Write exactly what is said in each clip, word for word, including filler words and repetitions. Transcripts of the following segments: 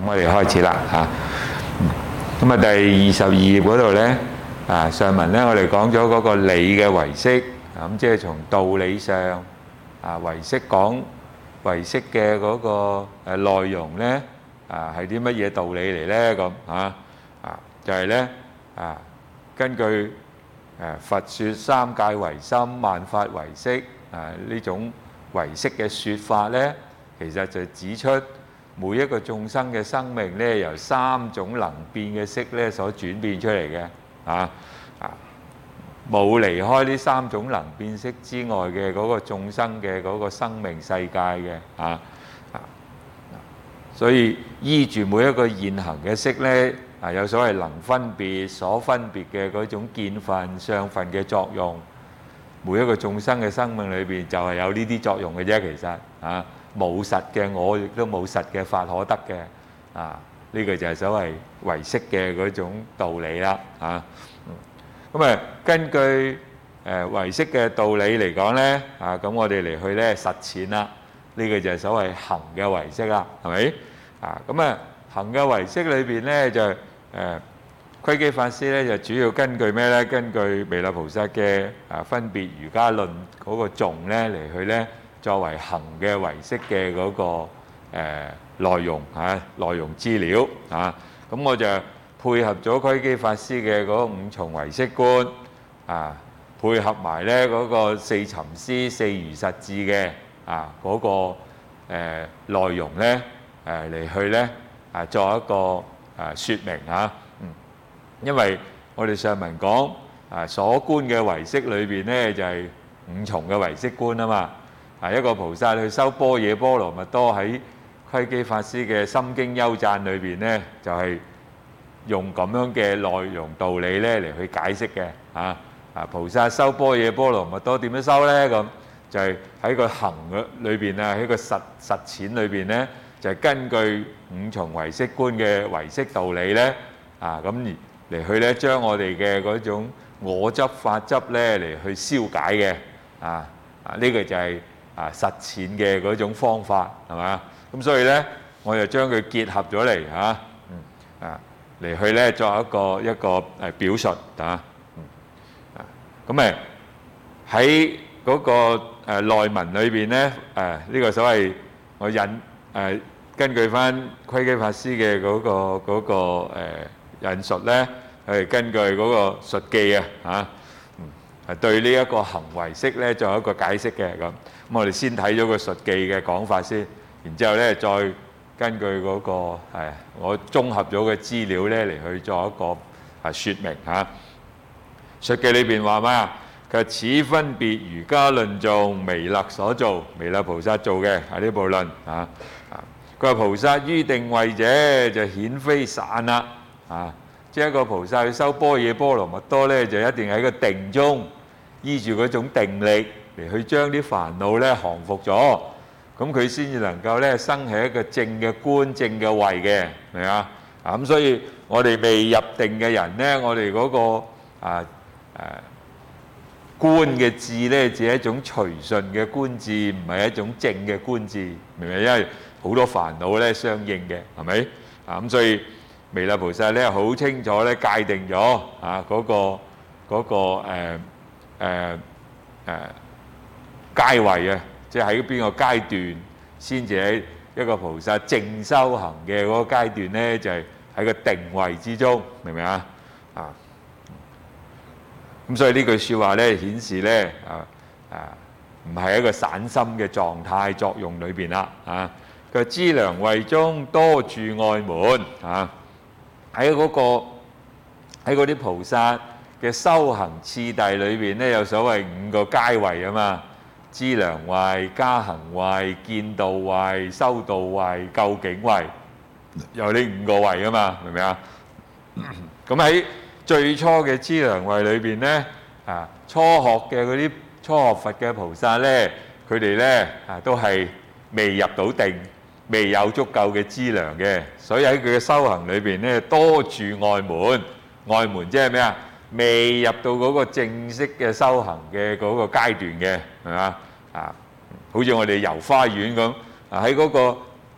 我哋開始啦嚇。咁啊，第二十二頁嗰度咧，啊上文咧，我哋講咗嗰個理嘅唯識，咁即係從道理上啊唯識講唯識嘅嗰個誒內容咧，啊係啲乜嘢道理嚟咧？咁啊啊就係咧啊根據誒佛説三界唯心，萬法唯識啊呢種唯識嘅説法咧，其實就指出每一個眾生嘅生命咧，由三種能變嘅識咧所轉變出嚟嘅，啊啊冇離開呢三種能變識之外嘅嗰個眾生嘅嗰個生命世界嘅，啊啊，所以依住每一個現行嘅識咧，啊有所謂能分別、所分別嘅嗰種見分、相分嘅作用，每一個眾生嘅生命裏邊就係有呢啲作用嘅啫，其實啊。冇實嘅我，亦都冇實嘅法可得嘅，啊！呢個就係所謂唯識嘅嗰種道理啦，啊！咁啊，根據誒唯識嘅道理嚟講咧，啊咁我哋嚟去咧實踐啦，呢個就係所謂行嘅唯識啦，係咪？啊咁啊，行嘅唯識裏邊咧就誒窺基法師咧就主要根據咩咧？根據彌勒菩薩嘅啊分別瑜伽論嗰個頌咧嚟去咧。作為行嘅唯識嘅嗰個誒內容嚇，內容資料啊，咁我就配合咗窺基法師嘅嗰五重唯識觀啊，配合埋咧嗰個四尋思四如實智嘅啊嗰個誒內容咧誒嚟去咧啊作一個啊説明嚇，嗯，因為我哋上文講啊所觀嘅唯識裏邊咧就係五重嘅唯識觀啊嘛。啊！一個菩薩去修般若波羅蜜多，喺窺基法師嘅《心經幽讚》裏邊咧，就係用咁樣嘅內容道理咧嚟去解釋嘅。啊啊！菩薩修般若波羅蜜多點樣修咧？咁就係喺個行嘅裏邊啊，喺個實實踐裏邊咧，就係根據五重唯識觀嘅唯識道理咧，啊咁而嚟去咧將我哋嘅嗰種我執法執咧嚟去消解嘅。啊啊！呢個就係啊實踐嘅嗰種方法係嘛？咁所以咧，我就將佢結合咗嚟嚇，嗯啊嚟去咧作一個一個誒表述啊，嗯啊咁誒喺嗰個誒內文裏邊咧，誒呢個所謂我引誒根據翻窺基法師嘅嗰個嗰個誒引述咧，係根據嗰個述記啊嚇。係對呢一個行唯識咧，作一個解釋嘅咁。咁我哋先睇咗個述記嘅講法先，然之後咧再根據嗰個誒我綜合咗嘅資料咧嚟去做一個啊説明嚇。述記裏邊話咩啊？佢話此分別瑜伽論頌彌勒所造，彌勒菩薩做嘅係呢部論啊啊。佢話菩薩於定位者就顯非散啦啊！即係一個菩薩去修般若波羅蜜多咧，就一定喺個定中。依住嗰種定力嚟去將啲煩惱咧降服咗，咁佢先至能夠咧生起一個正嘅觀、正嘅慧嘅，明啊？啊咁，所以我哋未入定嘅人咧，我哋嗰個啊誒觀嘅智咧，只係一種隨順嘅觀智，唔係一種正嘅觀智，明唔明？因為好多煩惱咧相應嘅，係咪？啊咁，所以彌勒菩薩咧好清楚咧界定咗啊嗰個嗰個誒。誒誒階位啊，即係喺邊個階段先至喺一個菩薩正修行嘅嗰個階段咧，就係喺個定位之中，明唔明啊？啊，咁所以呢句説話咧顯示咧啊啊，唔係一個散心嘅狀態作用裏邊啦啊。佢資糧位中多住外門啊，喺嗰個喺嗰啲菩薩嘅修行次第裏邊咧，有所謂五個階位啊嘛，資糧位、加行位、見道位、修道位、究竟位，有呢五個位啊嘛，明唔明啊？咁喺最初嘅資糧位裏邊咧，啊初學嘅嗰啲初學佛嘅菩薩咧，佢哋咧啊都係未入到定，未有足夠嘅資糧嘅，所以喺佢嘅修行裏邊咧，多住外門。外門即係咩啊？未入到嗰個正式嘅修行嘅嗰個階段嘅，係嘛？啊，好似我哋遊花園咁，啊喺嗰個啊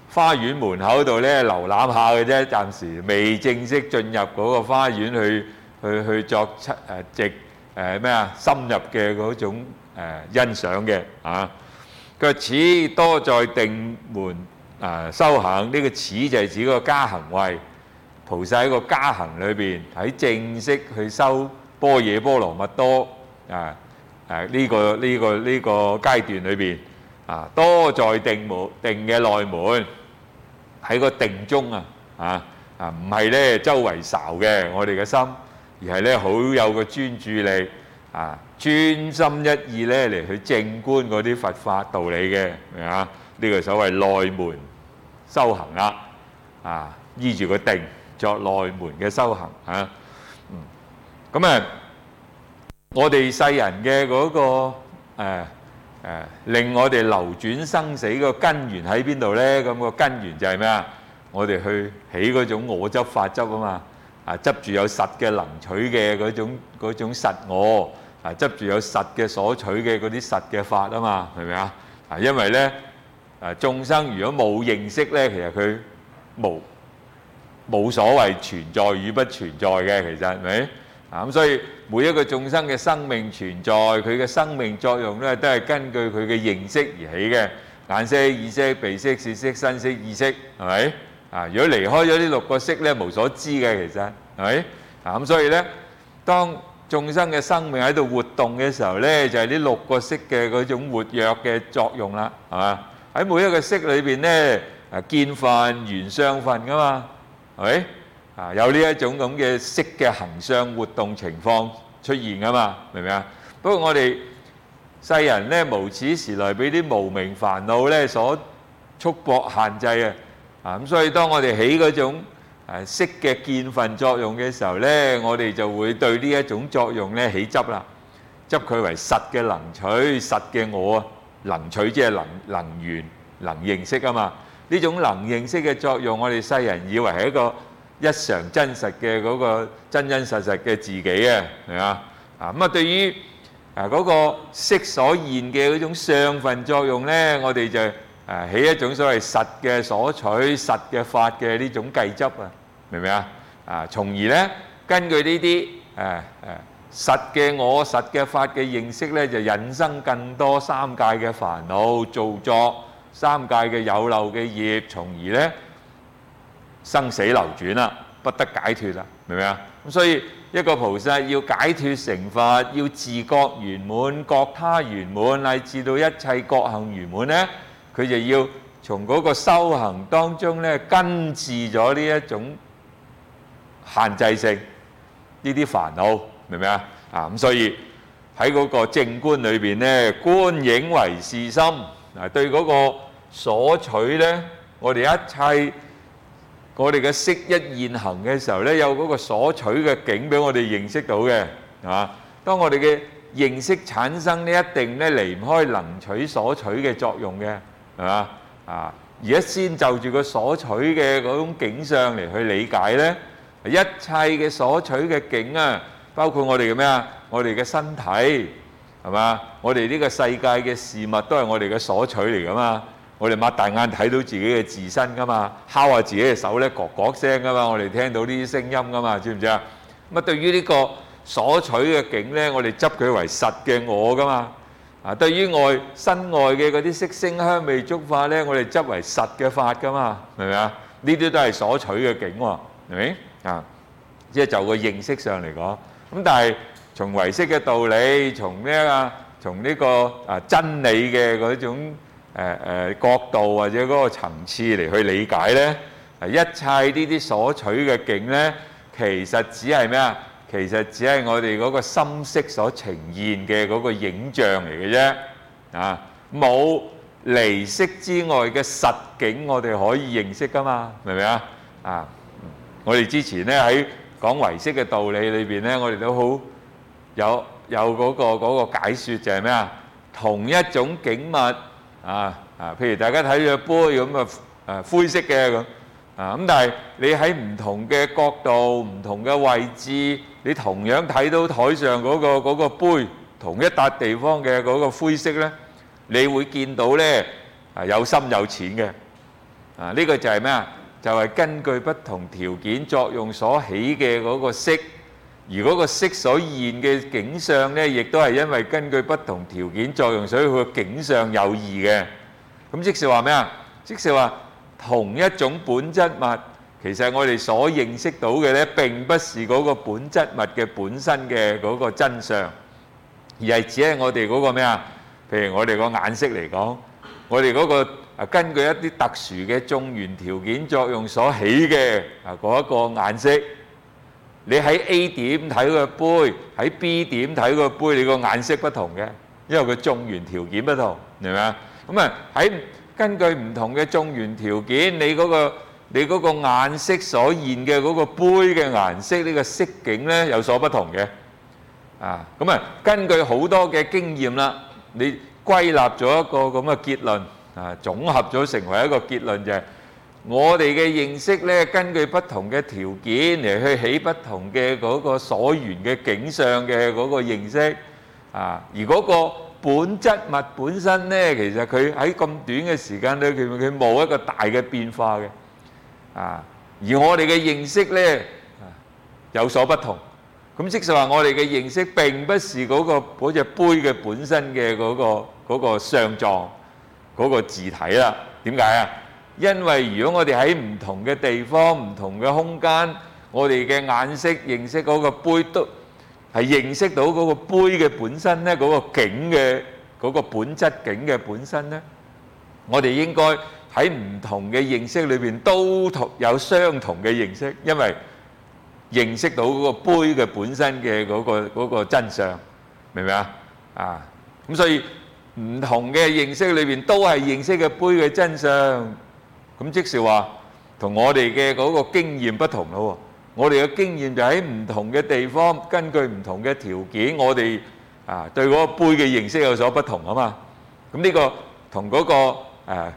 花園門口度咧瀏覽下嘅啫，暫時未正式進入嗰個花園去去去作出誒直誒咩啊深入嘅嗰種誒欣賞嘅啊。佢話此多在定門啊修行，呢個此就係指嗰個加行位。菩薩喺個加行裏邊，喺正式去修般若波羅蜜多啊誒呢個呢個呢個階段裏邊啊，多在定門定嘅內門，喺個定中啊啊啊，唔係咧周圍睄嘅我哋嘅心，而係咧好有個專注力啊，專心一意咧嚟去靜觀嗰啲佛法道理嘅，明啊？呢個所謂內門修行啦啊，依住個定作內門嘅修行啊。嗯，咁啊，我哋世人嘅嗰個誒誒令我哋流轉生死個根源喺邊度咧？咁個根源就係咩啊？我哋去起嗰種我執法執啊嘛，啊執住有實嘅能取嘅嗰種嗰種實我，啊執住有實嘅所取嘅嗰啲實嘅法啊嘛，係咪啊？啊因為咧啊眾生如果冇認識咧，其實佢冇冇所謂存在與不存在嘅，其實係咪？啊咁所以每一個眾生嘅生命存在，佢嘅生命作用咧，都係根據佢嘅認識而起嘅。眼識、耳識、鼻識、舌識、身識、意識，係咪？啊，如果離開咗呢六個識咧，無所知嘅，其實係咪？啊咁所以咧，當眾生嘅生命喺度活動嘅時候咧，就係呢六個識嘅嗰種活躍嘅作用啦，係嘛？喺每一個識裏邊咧，啊見分、緣相分噶嘛，係咪？啊，有呢一種咁嘅識嘅行相活動情況出現噶嘛，明唔明啊？不過我哋世人咧無始時來俾啲無明煩惱咧所束縛限制啊，啊咁所以當我哋起嗰種誒識嘅見分作用嘅時候咧，我哋就會對呢一種作用咧起執啦，執佢為實嘅能取、實嘅我啊，能取即係能能緣、能認識啊嘛。呢種能認識嘅作用，我哋世人以為係一個一常真實嘅嗰個真真實實嘅自己啊，係嘛？啊咁啊，對於啊嗰個識所現嘅嗰種相分作用咧，我哋就誒起一種所謂實嘅所取、實嘅法嘅呢種計執啊，明唔明啊？啊，從而咧根據呢啲誒誒實嘅我、實嘅法嘅認識咧，就引生更多三界嘅煩惱，造作三界嘅有漏嘅業，從而咧生死流轉啦，不得解脫啦，明唔明啊？咁所以一個菩薩要解脫成佛，要自覺圓滿、覺他圓滿，乃至到一切覺行圓滿咧，佢就要從嗰個修行當中咧根治咗呢一種限制性呢啲煩惱，明唔明啊？啊咁所以喺嗰個正觀裏邊咧，觀影為是心嗱，對嗰個所取咧，我哋一切我哋嘅識一現行嘅時候咧，有嗰個所取嘅境俾我哋認識到嘅，係嘛？當我哋嘅認識產生咧，一定咧離唔開能取所取嘅作用嘅，係嘛？啊，而家先就住個所取嘅嗰種景象嚟去理解咧，一切嘅所取嘅境啊，包括我哋嘅咩啊？我哋嘅身體係嘛？我哋呢個世界嘅事物都係我哋嘅所取嚟噶嘛？我哋擘大眼睇到自己嘅自身噶嘛，敲下自己嘅手咧，咯咯聲噶嘛，我哋聽到呢啲聲音噶嘛，知唔知啊？咁啊，對於呢個所取嘅境咧，我哋執佢為實嘅我噶嘛。啊，對於外身外嘅嗰啲色聲香味觸法咧，我哋執為實嘅法噶嘛，明唔明啊？呢啲都係所取嘅境喎，明唔明啊？即係就個認識上嚟講，咁但係從唯識嘅道理，從咩啊？從呢個啊真理嘅嗰種誒誒角度或者嗰個層次嚟去理解咧，一切呢啲所取嘅境咧，其實只係咩啊？其實只係我哋嗰個心識所呈現嘅嗰個影像嚟嘅啫，啊，冇離識之外嘅實境，我哋可以認識噶嘛，明唔明啊？啊，我哋之前咧喺講唯識嘅道理裏邊咧，我哋都好有有嗰個嗰個解説就係咩啊？同一種景物啊啊，譬如大家睇住杯咁啊，誒灰色嘅咁啊，咁但係你喺唔同嘅角度、唔同嘅位置，你同樣睇到台上嗰個嗰個杯，同一笪地方嘅嗰個灰色咧，你會見到咧啊有深有淺嘅， 啊，呢個就係咩啊？就係根據不同條件作用所起嘅嗰個色，而嗰個色所現嘅景象咧，亦都係因為根據不同條件作用，所以佢個景象有異嘅。咁即是話咩啊？即是話同一種本質物，其實我哋所認識到嘅咧，並不是嗰個本質物嘅本身嘅嗰個真相，而係只係我哋嗰個咩啊？譬如我哋個顏色嚟講，我哋嗰個啊根據一啲特殊嘅眾緣條件作用所起嘅啊嗰一個顏色，你喺 A 點睇個杯，喺 B 點睇個杯，你個顏色不同嘅，因為佢眾緣條件不同，明唔明啊？咁啊喺根據唔同嘅眾緣條件，你嗰個你嗰個顏色所現嘅嗰個杯嘅顏色呢個色境咧有所不同嘅。啊，咁啊根據好多嘅經驗啦，你歸納咗一個咁嘅結論。啊，總合咗成為一個結論就係，我哋嘅認識咧，根據不同嘅條件嚟去起不同嘅嗰個所緣嘅景象嘅嗰個認識。啊，而嗰個本質物本身咧，其實佢喺咁短嘅時間咧，佢佢冇一個大嘅變化嘅。啊，而我哋嘅認識咧，有所不同。咁即係話，我哋嘅認識並不是嗰個嗰隻杯嘅本身嘅嗰個嗰個相狀。嗰個字體啦，點解啊？因為如果我哋喺唔同嘅地方、唔同嘅空間，我哋嘅眼識認識嗰個杯都係認識到嗰個杯嘅本身咧，嗰個景嘅嗰個本質景嘅本身咧，我哋應該喺唔同嘅認識裏邊都同有相同嘅認識，因為認識到嗰個杯嘅本身嘅嗰個嗰個真相，明唔明啊？啊，咁所以。唔同嘅認識裏邊都係認識嘅杯嘅真相，咁即是話同我哋嘅嗰個經驗不同咯。我哋嘅經驗就喺唔同嘅地方，根據唔同嘅條件，我哋啊對嗰個杯嘅認識有所不同啊嘛。咁呢個同嗰個誒誒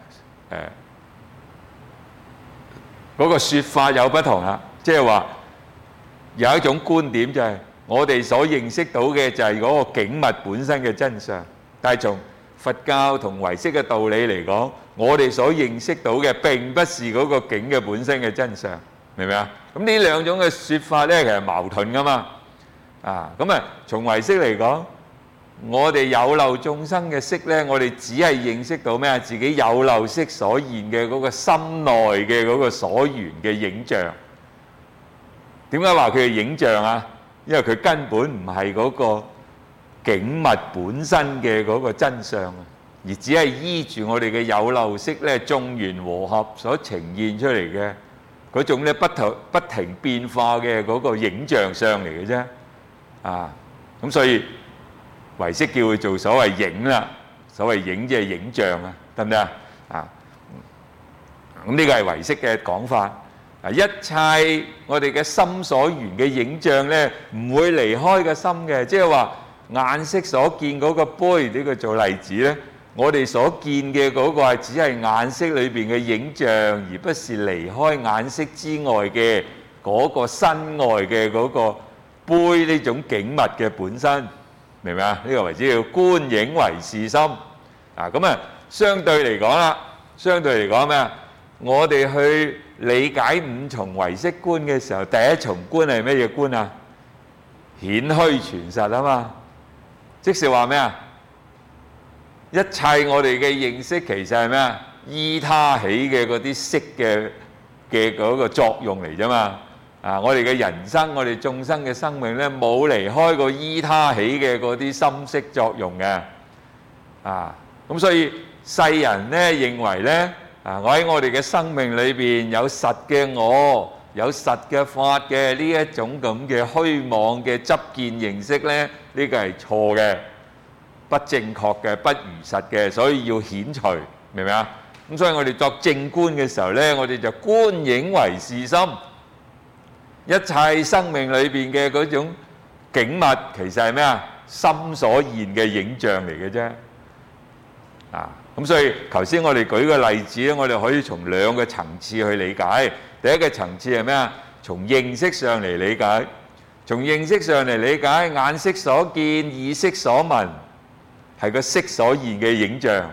嗰個説法有不同啦。即係話有一種觀點就係我哋所認識到嘅就係嗰個景物本身嘅真相，但係從佛教同唯識嘅道理嚟講，我哋所認識到嘅並不是嗰個景嘅本身嘅真相，明唔明啊？咁呢兩種嘅説法咧，其實矛盾噶嘛。啊，咁啊，從唯識嚟講，我哋有漏眾生嘅識咧，我哋只係認識到咩啊？自己有漏識所現嘅嗰個心內嘅嗰個所緣嘅影像。點解話佢係影像啊？因為佢根本唔係嗰個景物本身嘅嗰個真相啊，而只係依住我哋嘅有漏識咧，眾緣和合所呈現出嚟嘅嗰種咧不停不停變化嘅嗰個影像上嚟嘅啫。啊，咁所以唯識叫佢做所謂影啦，所謂影即係影像啊，得唔得啊？啊，咁呢個係唯識嘅講法。啊，一切我哋嘅心所緣嘅影像咧，唔會離開個心嘅，即係話。眼識所見嗰個杯，呢個做例子咧，我哋所見嘅嗰個係只係眼識裏邊嘅影像，而不是離開眼識之外嘅嗰個身外嘅嗰個杯呢種景物嘅本身，明唔明啊？呢個為之叫觀影唯是心。啊，咁啊，相對嚟講啦，相對嚟講咩啊？我哋去理解五重唯識觀嘅時候，第一重觀係咩嘢觀啊？顯虛全實啊嘛。即是話咩啊？一切我哋嘅認識其實係咩啊？依他起嘅嗰啲識嘅嘅嗰個作用嚟啫嘛。啊，我哋嘅人生，我哋眾生嘅生命咧，冇離開過依他起嘅嗰啲心識作用嘅。啊，咁所以世人咧認為咧，啊，我喺我哋嘅生命裏邊有實嘅我，有實嘅法嘅呢一種咁嘅虛妄嘅執見認識咧。呢個係錯嘅，不正確嘅，不如實嘅，所以要遣除，明唔明啊？咁所以我哋作正觀嘅時候咧，我哋就觀影唯是心，一切生命裏邊嘅嗰種景物，其實係咩啊？心所現嘅影像嚟嘅啫。啊，咁所以頭先我哋舉個例子咧，我哋可以從兩個層次去理解。第一個層次係咩啊？從認識上嚟理解。從認識上嚟理解，眼識所見、耳識所聞，係個識所現嘅影像，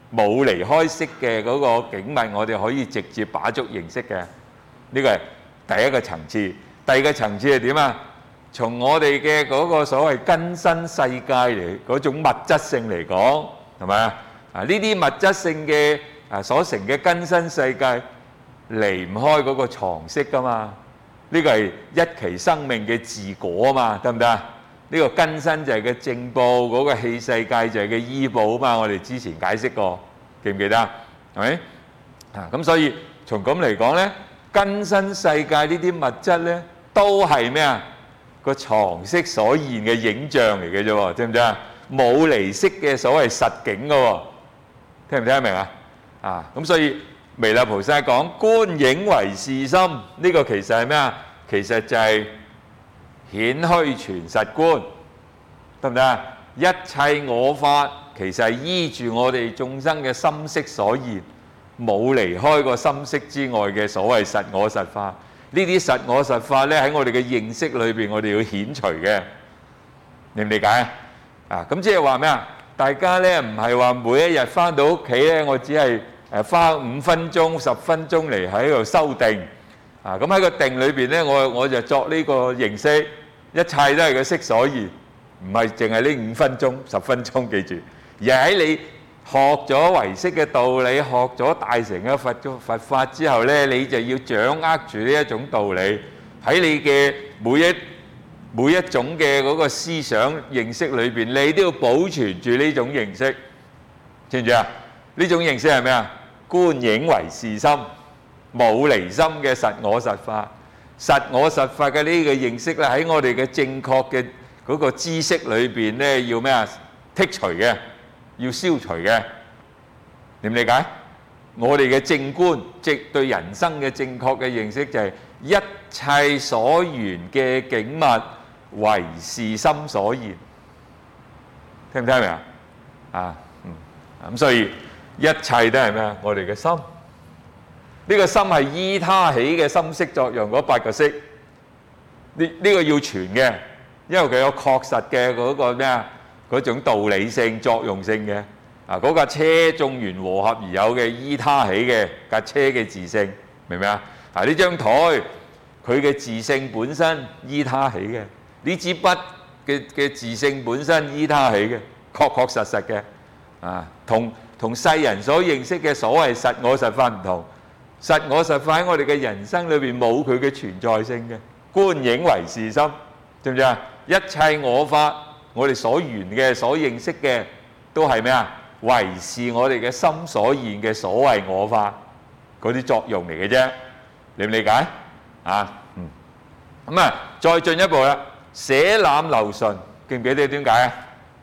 冇離開色嘅嗰個景物，我哋可以直接把捉認識嘅。呢個係第一個層次。第二個層次係點啊？從我哋嘅嗰個所謂根身世界嚟嗰種物質性嚟講，係咪啊？啊呢啲物質性嘅啊所成嘅根身世界離唔開嗰個藏識噶嘛？呢個係一期生命嘅自果啊嘛，得唔得啊？呢個根身就係個正報，嗰個器世界就係個依報啊嘛。我哋之前解釋過，記唔記得啊？係咪啊？咁所以從咁嚟講咧，根身世界呢啲物質咧，都係咩啊？個藏識所現嘅影像嚟嘅啫喎，知唔知啊？冇離色嘅所謂實境嘅喎，聽唔聽得明啊？啊，咁所以彌勒菩薩講觀影為是心，呢個其實係咩啊？其實就係顯虛全實觀，得唔得啊？一切我法其實係依住我哋眾生嘅心識所現，冇離開個心識之外嘅所謂實我實法。呢啲實我實法咧，喺我哋嘅認識裏邊，我哋要顯除嘅，理唔理解啊？啊，咁即係話咩啊？大家咧唔係話每一日翻到屋企咧，我只係誒花五分鐘、十分鐘嚟喺度修定啊。咁喺個定裏邊咧，我我就作呢個認識，一切都係個識所現，唔係淨係呢五分鐘、十分鐘，記住，而係喺你學咗唯識嘅道理，學咗大乘嘅佛佛法之後咧，你就要掌握住呢一種道理，喺你嘅每一每一種嘅嗰個思想認識裏邊，你都要保存住呢種認識，知唔知啊？呢種認識係咩啊？觀影為是心，冇離心嘅實我實法，實我實法嘅呢個認識咧，喺我哋嘅正確嘅嗰個知識裏邊咧，要咩啊？剔除嘅。要消除嘅，理唔理解？我哋嘅正觀，即對人生嘅正確嘅認識，就係一切所緣嘅景物為是心所現，聽唔聽得明啊？啊，嗯，咁所以一切都係咩啊？我哋嘅心，呢個心係依他起嘅心識作用嗰八個識，呢呢個要傳嘅，因為佢有確實嘅嗰個咩啊？嗰種道理性、作用性嘅啊，嗰架車眾緣和合而有嘅依他起嘅架車嘅自性，明唔明啊？啊，呢張台佢嘅自性本身依他起嘅，呢支筆嘅嘅自性本身依他起嘅，確確實實嘅啊，同同世人所認識嘅所謂實我實法唔同，實我實法喺我哋嘅人生裏邊冇佢嘅存在性嘅，觀影為是心，知唔知啊？一切我法。我哋所緣嘅、所認識嘅，都係咩啊？為是我哋嘅心所現嘅所謂我法嗰啲作用嚟嘅啫，理唔理解啊？嗯，咁啊，再進一步啦，捨濫流順，記唔記得點解啊？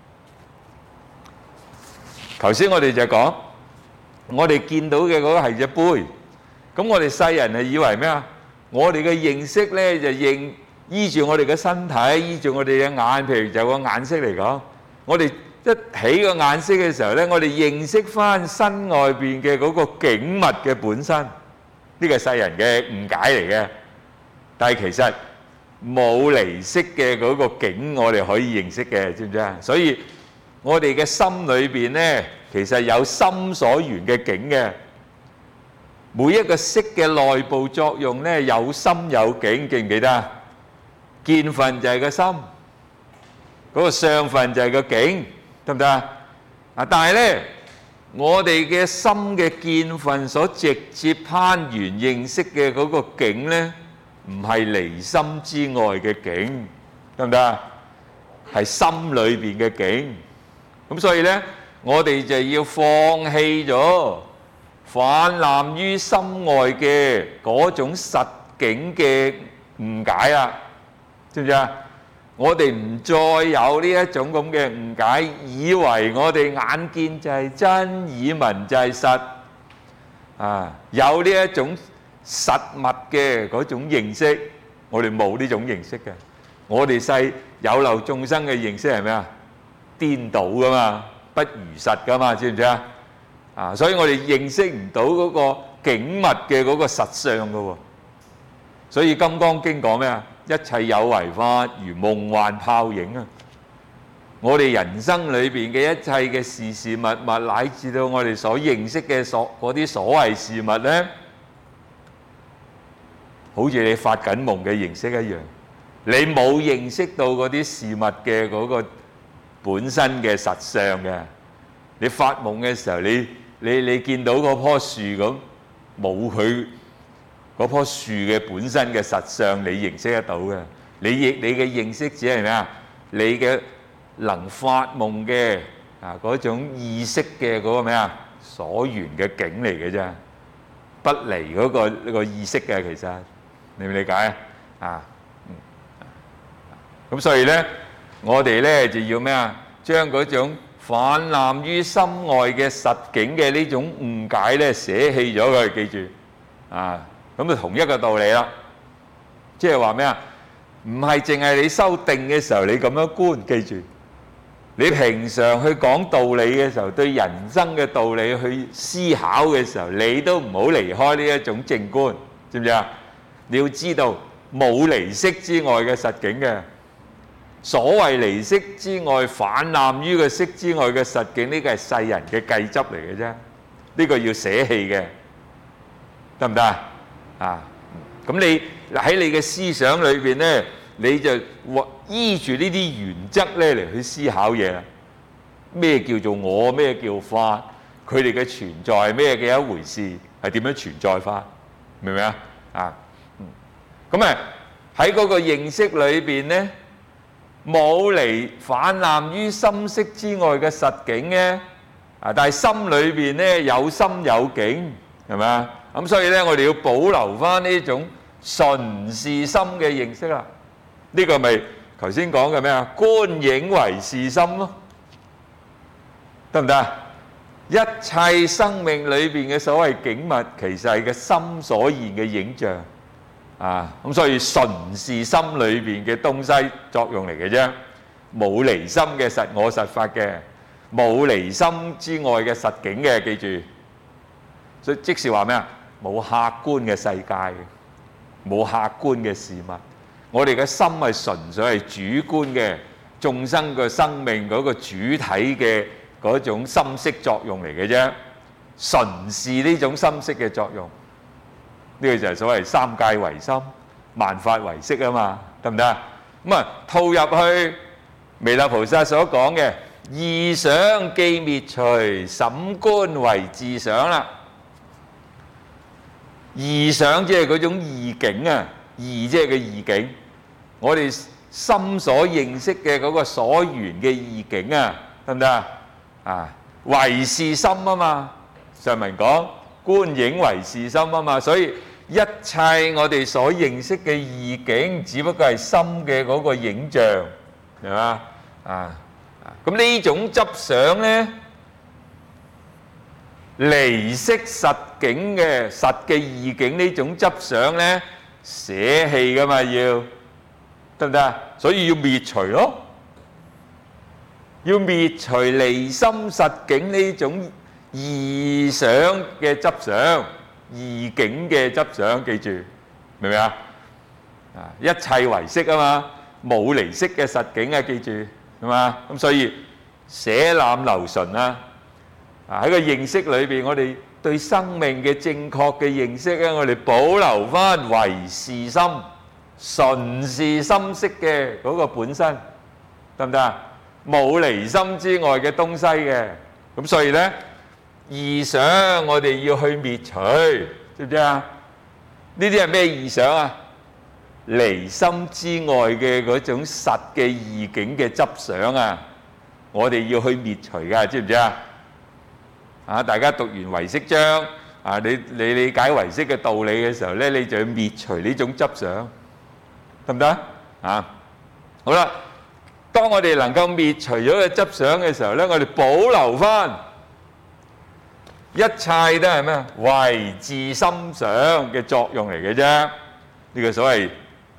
頭先我哋就講，我哋見到嘅嗰個係隻杯，咁我哋世人係以為咩啊？我哋嘅認識咧就認。依住我哋嘅身體，依住我哋嘅眼，譬如就個眼色嚟講，我哋一起個眼色嘅時候咧，我哋認識翻身外邊嘅嗰個景物嘅本身，呢個係世人嘅誤解嚟嘅。但係其實冇離色嘅嗰個景，我哋可以認識嘅，知唔知啊？所以我哋嘅心裏邊咧，其實有心所緣嘅景嘅。每一個色嘅內部作用咧，有心有景，記唔記得啊？見分就係個心，嗰個相分就係個境，得唔得啊？啊！但係咧，我哋嘅心嘅見分所直接攀緣認識嘅嗰個境咧，唔係離心之外嘅境，得唔得啊？係心裏邊嘅境。咁所以咧，我哋就要放棄咗泛濫於心外嘅嗰種實境嘅誤解啊！知唔知啊？我哋唔再有呢一種咁嘅誤解，以為我哋眼見就係真，耳聞就係實啊！有呢一種實物嘅嗰種認識，我哋冇呢種認識嘅。我哋世有漏眾生嘅認識係咩啊？顛倒噶嘛，不如實噶嘛，知唔知啊？啊！所以我哋認識唔到嗰個景物嘅嗰個實相噶喎。所以《金剛經》講咩啊？一切有為法如夢幻泡影啊！ 我哋人生裏邊嘅一切嘅事事物物，乃至到我哋所認識嘅所嗰啲所謂事物咧，好似你發緊夢嘅認識一樣，你冇認識到嗰啲事物嘅嗰個本身嘅實相嘅。你發夢嘅時候，你你你見到嗰棵樹咁，冇佢嗰棵樹嘅本身嘅實相，你認識得到嘅。你認你嘅認識只係咩啊？你嘅能發夢嘅啊嗰種意識嘅嗰個咩啊所緣嘅境嚟嘅啫，不離嗰個呢個意識嘅，其實你明唔理解啊？啊，咁所以咧，我哋咧就要咩啊？將嗰種泛濫於心外嘅實境嘅呢種誤解咧，捨棄咗佢，記住啊！咁就同一個道理啦，即係話咩啊？唔係淨係你修定嘅時候你咁樣觀，記住，你平常去講道理嘅時候，對人生嘅道理去思考嘅時候，你都唔好離開呢一種靜觀，知唔知啊？你要知道冇離識之外嘅實境嘅，所謂離識之外泛濫於個識之外嘅實境，呢個係世人嘅計執嚟嘅啫，呢個要捨棄嘅，得唔得啊？啊，咁你喺你嘅思想裏邊咧，你就依住呢啲原則咧嚟去思考嘢啦。咩叫做我？咩叫法？佢哋嘅存在係咩嘅一回事？係點樣存在法？明唔明啊？啊，咁啊喺嗰個認識裏邊咧，冇離泛濫於心識之外嘅實境嘅，啊，但係心裏邊咧有心有境，係咪啊？咁所以咧，我哋要保留翻呢種純是心嘅認識啦。呢個咪頭先講嘅咩啊？觀影為是心咯，得唔得啊？一切生命裏邊嘅所謂景物，其實係個心所現嘅影像啊。咁所以純是心裏邊嘅東西作用嚟嘅啫，冇離心嘅實我實法嘅，冇離心之外嘅實境嘅，記住。所以即是話咩啊？冇客觀嘅世界嘅，冇客觀嘅事物。我哋嘅心係純粹係主觀嘅，眾生嘅生命嗰個主體嘅嗰種心識作用嚟嘅啫，純是呢種心識嘅作用。呢個就係所謂三界唯心，萬法唯識啊嘛，得唔得啊？咁啊，套入去彌勒菩薩所講嘅異想既滅除，審觀為自想啦。異想即係嗰種異境啊，異即係個異境。我哋心所認識嘅嗰個所緣嘅異境啊，得唔得啊？啊，唯是心啊嘛。上文講觀影唯是心啊嘛，所以一切我哋所認識嘅異境，只不過係心嘅嗰個影像，係嘛？啊，咁呢種執想咧，離識實境嘅實嘅異境呢種執想咧，捨棄噶嘛，要得唔得啊？所以要滅除咯，要滅除離心實境呢種異想嘅執想、異境嘅執想，記住明唔明啊？啊，一切唯識啊嘛，冇離識嘅實境啊，記住係嘛？咁所以捨濫留純啊！啊！喺個認識裏邊，我哋對生命嘅正確嘅認識咧，我哋保留翻唯是心、純是心識嘅嗰個本身，得唔得啊？冇離心之外嘅東西嘅，咁所以咧，異想我哋要去滅除，知唔知啊？呢啲係咩異想啊？離心之外嘅嗰種實嘅異境嘅執想啊，我哋要去滅除㗎，知唔知啊？啊！大家讀完唯識章，啊，你你理解唯識嘅道理嘅時候咧，你就要滅除呢種執想，得唔得啊？好啦，當我哋能夠滅除咗個執想嘅時候咧，我哋保留翻一切都係咩？唯自心想嘅作用嚟嘅啫。呢個所謂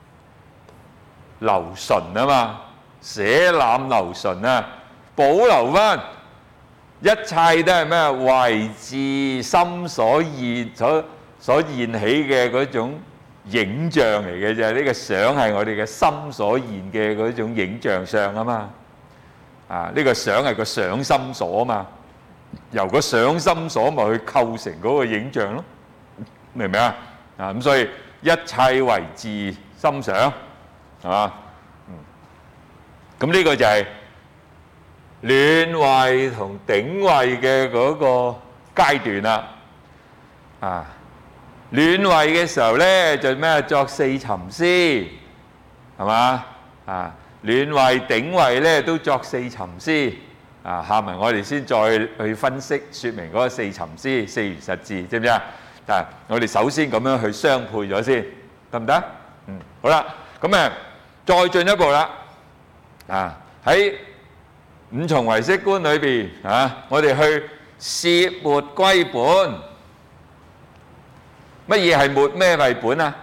留純啊嘛，捨濫留純啊，保留翻。一切都係咩？唯自心所現所所現起嘅嗰種影像嚟嘅啫。呢個想係我哋嘅心所現嘅嗰種影像相啊嘛。 啊，呢個想係個想心所啊嘛，由個想心所咪去構成嗰個影像咯，明唔明啊？啊咁所以一切為自心想，係嘛？嗯，咁呢個就係暖位同頂位嘅嗰個階段啦。啊，暖位嘅時候咧就咩作四尋思，係嘛？啊，暖位頂位咧都作四尋思。啊，下文我哋先再去分析説明嗰個四尋思、四如實智，知唔知啊？啊，我哋首先咁樣去相配咗先，得唔得？嗯，好啦，咁誒再進一步啦。啊，喺五重唯識觀裏邊啊，我哋去攝末歸本。乜嘢係末？咩為本啊？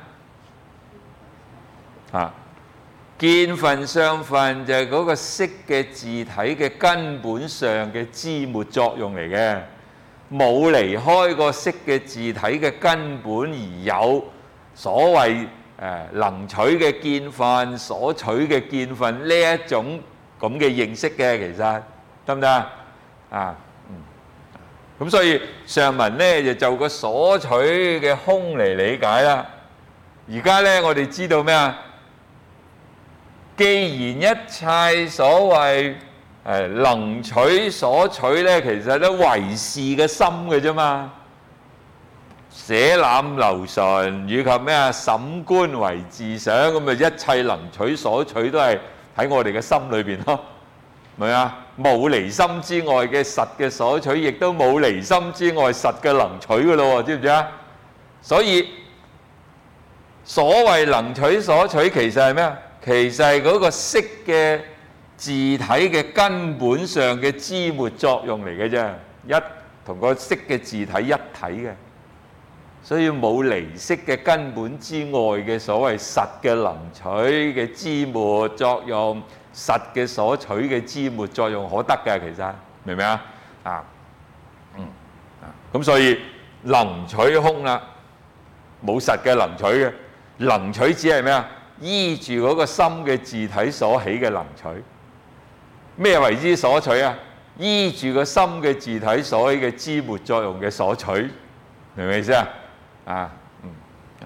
啊，見分相分就係嗰個識嘅自體嘅根本上嘅知末作用嚟嘅，冇離開個識嘅自體嘅根本而有所謂誒能取嘅見分、所取嘅見分呢一種咁嘅認識嘅，其實得唔得啊？啊，嗯，咁所以上文咧就就個所取嘅空嚟理解啦。而家咧我哋知道咩啊？既然一切所謂誒能取所取咧，其實都唯是嘅心嘅啫嘛。捨覽留純以及咩啊審觀唯自想，咁咪一切能取所取都係喺我哋嘅心裏邊咯，係咪啊？冇離心之外嘅實嘅所取，亦都冇離心之外實嘅能取嘅咯喎，知唔知啊？所以所謂能取所取，其實係咩啊？其實係嗰個識嘅自體嘅根本上嘅知末作用嚟嘅啫，一同個識嘅自體一體嘅，所以冇離識嘅根本之外嘅所謂實嘅能取嘅知末作用，實嘅所取嘅知末作用可得嘅，其實明唔明啊？啊，嗯，啊，咁所以能取空啦，冇實嘅能取嘅，能取只係咩啊？依住嗰個心嘅自體所起嘅能取，咩為之所取啊？依住個心嘅自體所起嘅知末作用嘅所取，明唔明意思啊？啊，嗯，啊，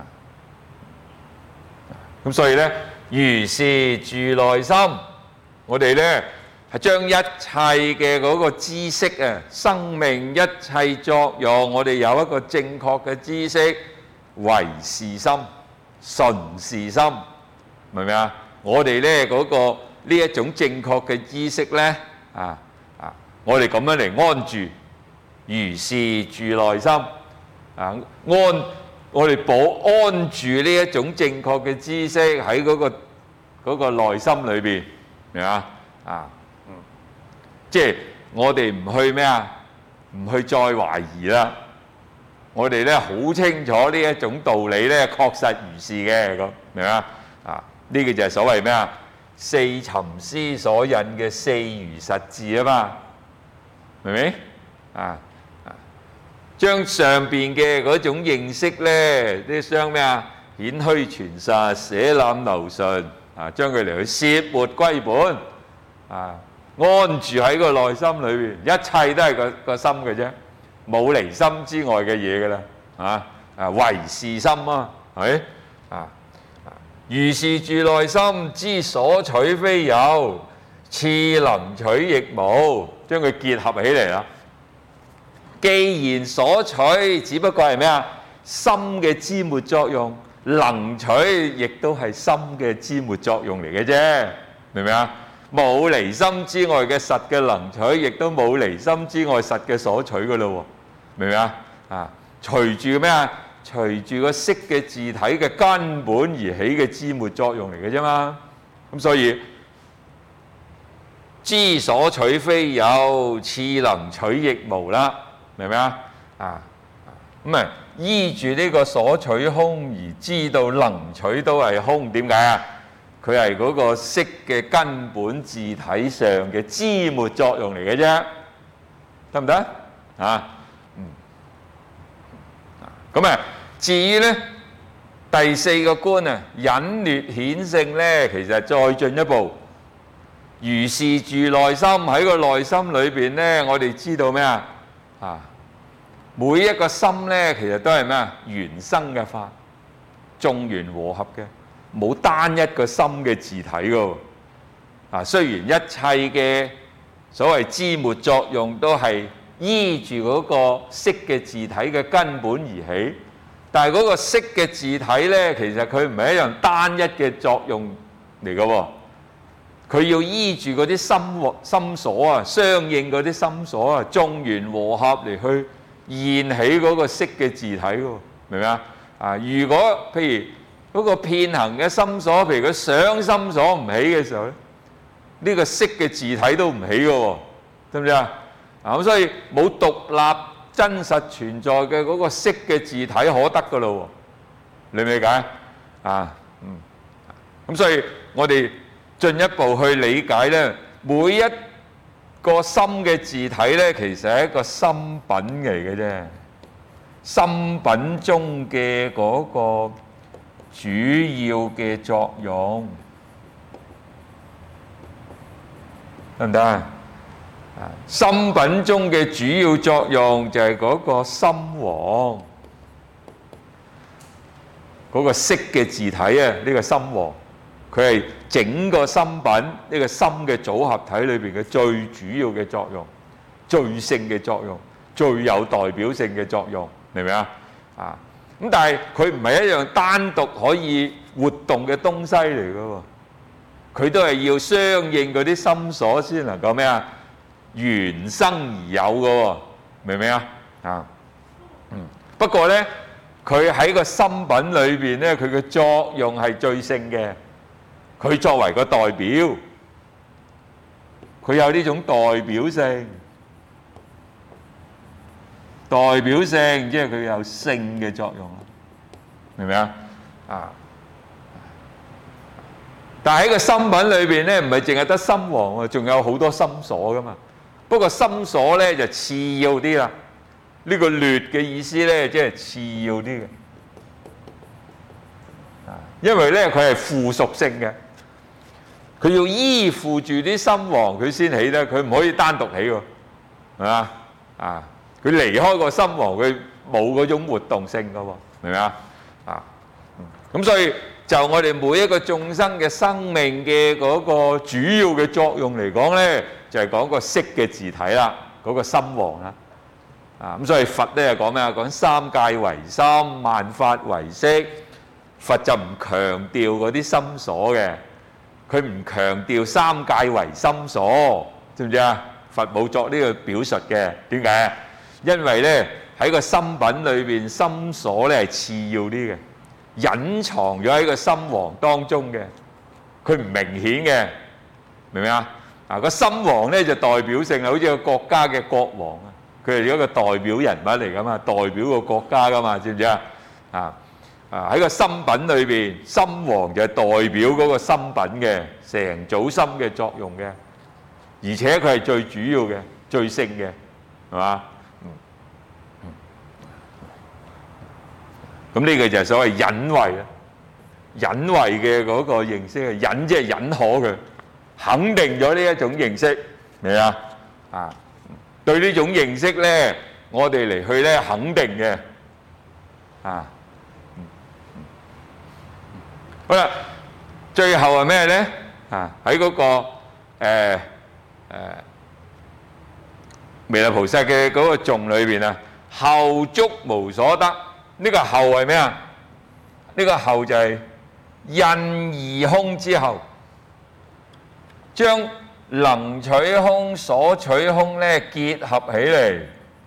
咁所以咧，如是住內心，我哋咧係將一切嘅嗰個知識啊，生命一切作用，我哋有一個正確嘅知識，唯是心，純是心。明唔明啊？我哋咧嗰個呢一種正確嘅知識咧，啊啊，我哋咁樣嚟安住，如是住內心，啊安，我哋保安住呢一種正確嘅知識喺嗰個嗰個內心裏邊，明啊？啊，嗯，即係我哋唔去咩啊？唔去再懷疑啦。我哋咧好清楚呢一種道理咧，確實如是嘅咁，明啊？啊！呢個就係所謂咩啊？四尋思所引嘅四如實智啊嘛，明唔明？啊啊！將上邊嘅嗰種認識咧，啲將咩啊？顯虛傳實、捨覽留純啊，將佢嚟去攝末歸本啊，安住喺個內心裏邊，一切都係個個心嘅啫，冇離心之外嘅嘢噶啦，啊啊，唯是心啊，係咪啊？如是住內心，知所取非有，次能取亦無，將佢結合起嚟啦。既然所取只不過係咩啊？心嘅知末作用，能取亦都係心嘅知末作用嚟嘅啫，明唔明啊？冇離心之外嘅實嘅能取，亦都冇離心之外實嘅所取噶咯喎，明唔明啊？啊，隨住咩啊？隨住個識嘅自體嘅根本而起嘅知末作用嚟嘅啫嘛，咁所以知所取非有，次能取亦無啦，明唔明啊？啊，咁啊依住呢個所取空而知道能取都係空，點解啊？佢係嗰個識嘅根本自體上嘅知末作用嚟嘅啫，得唔得啊？嗯，咁啊。至於咧第四個觀啊，隱劣顯性咧，其實再進一步， 如是住內心，喺個內心裏邊呢，我哋知道咩啊？啊，每一個心呢，其實都係咩啊？原生嘅法，眾緣和合嘅，冇單一個心嘅自體噶。啊，雖然一切嘅所謂枝末作用都係依住嗰個色嘅自體嘅根本而起，但係嗰個色嘅自體呢，其實佢唔係一樣單一嘅作用嚟嘅喎，佢要依住嗰啲心心所啊，相應嗰啲心所啊，眾緣和合嚟去現起嗰個色嘅自體喎，明唔明啊？啊，如果譬如嗰個遍行嘅心所，譬如佢想心所唔起嘅時候咧，呢個色嘅自體都唔起嘅喎，知唔知啊？啊，咁所以冇獨立真實存在嘅嗰個色嘅自體可得嘅咯喎，理唔理解啊？嗯，咁所以我哋進一步去理解咧，每一個心嘅自體咧，其實係一個心品嚟嘅啫，心品中嘅嗰個主要嘅作用，得唔得啊？心品中嘅主要作用就係嗰個心王，嗰個色嘅自體啊，呢個心王，佢係整個心品呢個心嘅組合體裏邊嘅最主要嘅作用，最性嘅作用，最有代表性嘅作用，明唔明啊？啊，咁但係佢唔係一樣單獨可以活動嘅東西嚟嘅喎，佢都係要相應嗰啲心所先能夠咩啊？原生而有嘅喎，明唔明啊？啊，嗯，不過咧，佢喺個心品裏邊咧，佢嘅作用係最性嘅。佢作為個代表，佢有呢種代表性，代表性即係佢有性嘅作用，明唔明啊？啊！但係喺個心品裏邊咧，唔係淨係得心王喎，仲有好多心所噶嘛。不過心所咧就次要啲啦，呢個劣嘅意思咧，即係次要啲嘅，啊，因為咧佢係附屬性嘅，佢要依附住啲心王佢先起得，佢唔可以單獨起喎，係嘛？啊，佢離開個心王，佢冇嗰種活動性噶喎，明唔明啊？啊，咁所以就我哋每一個眾生嘅生命嘅嗰個主要嘅作用嚟講咧，就係講個色嘅自體啦，嗰個心王啦，啊，咁所以佛咧就講咩啊？講三界為心，萬法為色。佛就唔強調嗰啲心所嘅，佢唔強調三界為心所，知唔知啊？佛冇作呢個表述嘅，點解啊？因為咧喺個心品裏邊，心所咧係次要啲嘅，隱藏咗喺個心王當中嘅，佢唔明顯嘅，明唔明啊？啊，個心王咧就代表性啊，好似個國家嘅國王啊，佢係一個代表人物嚟噶嘛，代表個國家噶嘛，知唔知啊？啊啊喺個心品裏邊，心王就係代表嗰個心品嘅成組心嘅作用嘅，而且佢係最主要嘅、最性嘅，係嘛？嗯嗯。咁呢個就係所謂隱慧啦，隱慧嘅嗰個認識啊，隱即係認可佢。肯定咗呢一種認識，明啊？啊，對呢種認識咧，我哋嚟去咧肯定嘅，啊，好啦，最後係咩咧？啊，喺嗰個誒誒彌勒菩薩嘅嗰個頌裏邊啊，後足無所得，呢個後係咩啊？呢個後就係印二空之後。將能取空、所取空咧結合起嚟，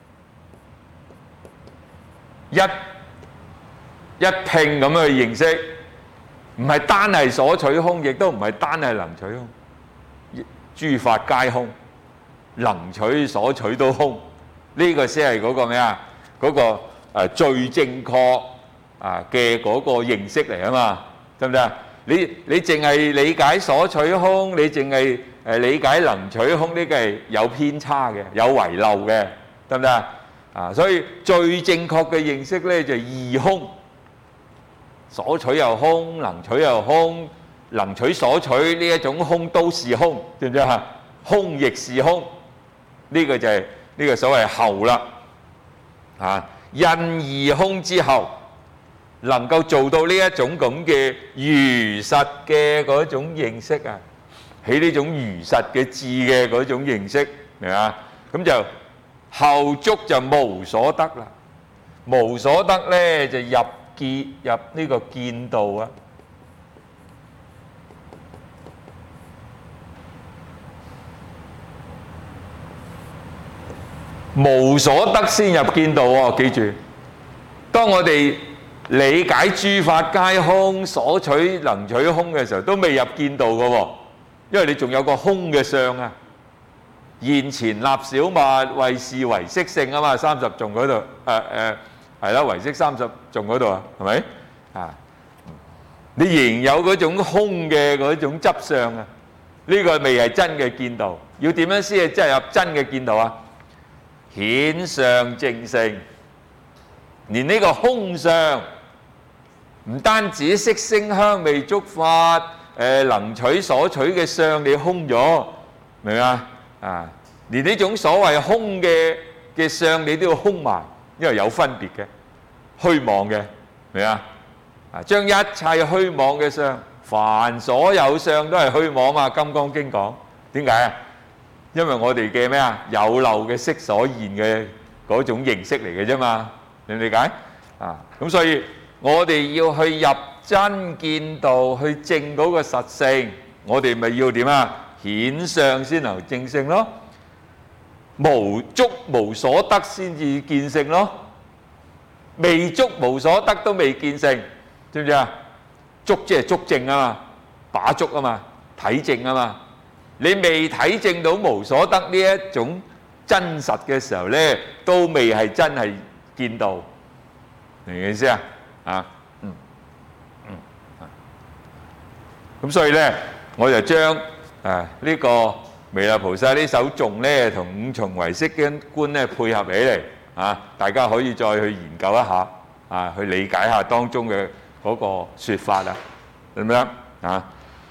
一一拼咁去認識，唔係單係所取空，亦都唔係單係能取空，諸法皆空，能取所取都空，呢個先係嗰個咩啊？嗰個誒最正確啊嘅嗰個認識嚟啊嘛，得唔得啊？你你淨係理解所取空，你淨係誒理解能取空，呢個係有偏差嘅，有遺漏嘅，得唔得啊？啊，所以最正確嘅認識咧就係二空，所取又空，能取又空， 能取所取呢一種空都是空，知唔知啊？空亦是空，呢、這個就係、是、呢個所謂後啦。啊，因二空之後，能夠做到呢一種咁嘅如實嘅嗰種認識啊，起呢種如實嘅智嘅嗰種認識，明啊？咁就後足就無所得啦。無所得咧就入見入呢個見道啊。無所得先入見道喎，記住。當我哋理解諸法皆空，所取能取空嘅時候，都未入見道嘅喎，因為你仲有個空嘅相啊。現前立小物，為是唯識性啊嘛，三十頌嗰度，誒誒係啦，唯識三十頌嗰度啊，係咪啊？你仍有嗰種空嘅嗰種執相啊，呢個未係真嘅見道。要點樣先係真係入真嘅見道啊？顯相正性，連呢個空相唔單止色聲香味觸法，誒能取所取嘅相你空咗，明啊？啊，連呢種所謂空嘅嘅相你都要空埋，因為有分別嘅，虛妄嘅，明啊？啊，將一切虛妄嘅相，凡所有相都係虛妄嘛，《金剛經》講，點解啊？因為我哋嘅咩啊，有漏嘅色所現嘅嗰種形式嚟嘅啫嘛，你理解啊？咁所以我哋要去入真見道，去證嗰個實性，我哋咪要點啊？顯相先能證性咯，無足無所得先至見性咯，未足無所得都未見性，知唔知啊？足即係足證啊嘛，把足啊嘛，體證啊嘛。你未體證到無所得呢一種真實嘅時候咧，都未係真係見道，明唔明意思啊？啊，嗯嗯，咁所以咧，我就將啊呢個彌勒菩薩呢首頌咧，同五重唯識嘅觀咧配合起嚟啊，大家可以再去研究一下啊，去理解下當中嘅嗰個説法啊，咁樣啊。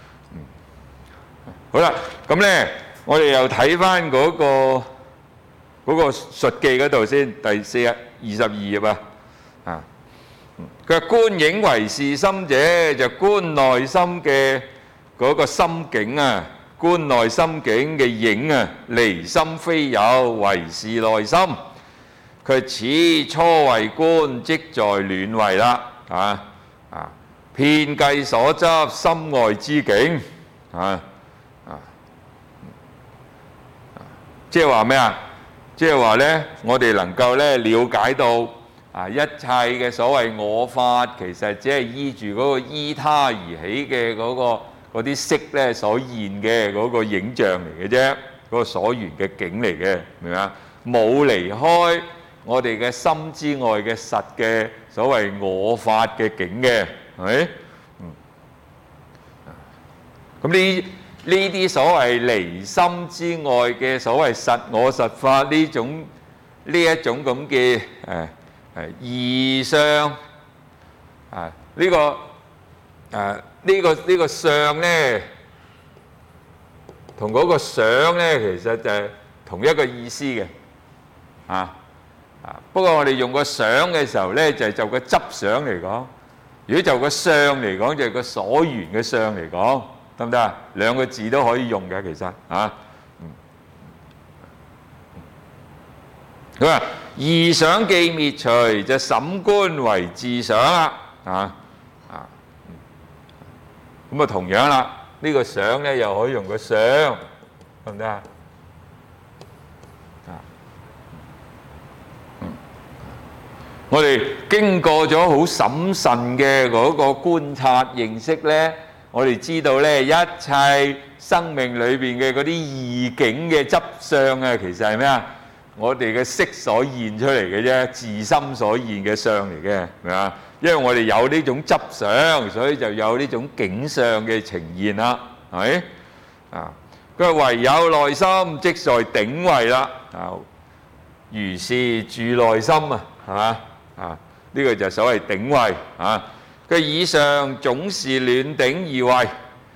好啦，咁咧，我哋又睇翻嗰個嗰個述記嗰度先，第四啊二十二頁啊，啊，佢話觀影唯是心者，就觀內心嘅嗰個心境啊，觀內心境嘅影啊，離心非有，唯是內心。佢此初為觀，即在暖位啦，啊啊，遍計所執，心外之境啊。即係話咩啊？即係話咧，我哋能夠咧了解到啊，一切嘅所謂我法，其實只係依住嗰個依他而起嘅嗰個嗰啲色咧所現嘅嗰個影像嚟嘅啫，嗰個所緣嘅境嚟嘅，明唔明啊？冇離開我哋嘅心之外嘅實嘅所謂我法嘅境嘅，係咪？嗯。咁呢？呢啲所謂離心之外嘅所謂實我實法呢種呢一種咁嘅誒誒異相啊，呢個誒呢個呢個相咧，同嗰個想咧，其實就係同一個意思嘅啊啊！不過我哋用個想嘅時候咧，就係就個執想嚟講；如果就個相嚟講，就係個所緣嘅相嚟講。得唔得啊？兩個字都可以用嘅，其實啊，佢話異想既滅除，就審觀為自想啦，啊啊，咁啊同樣啦，呢個想咧又可以用個相，得唔得啊？啊，嗯，我哋經過咗好審慎嘅嗰個觀察認識咧。我哋知道咧，一切生命裏邊嘅嗰啲異境嘅執相啊，其實係咩啊？我哋嘅色所現出嚟嘅啫，自心所現嘅相嚟嘅，係咪啊？因為我哋有呢種執相，所以就有呢種境相嘅呈現啦，係咪？啊，佢話唯有內心即在頂位啦，啊，如是住內心啊，係嘛？啊，呢個就所謂頂位啊。佢以上總是暖頂二位，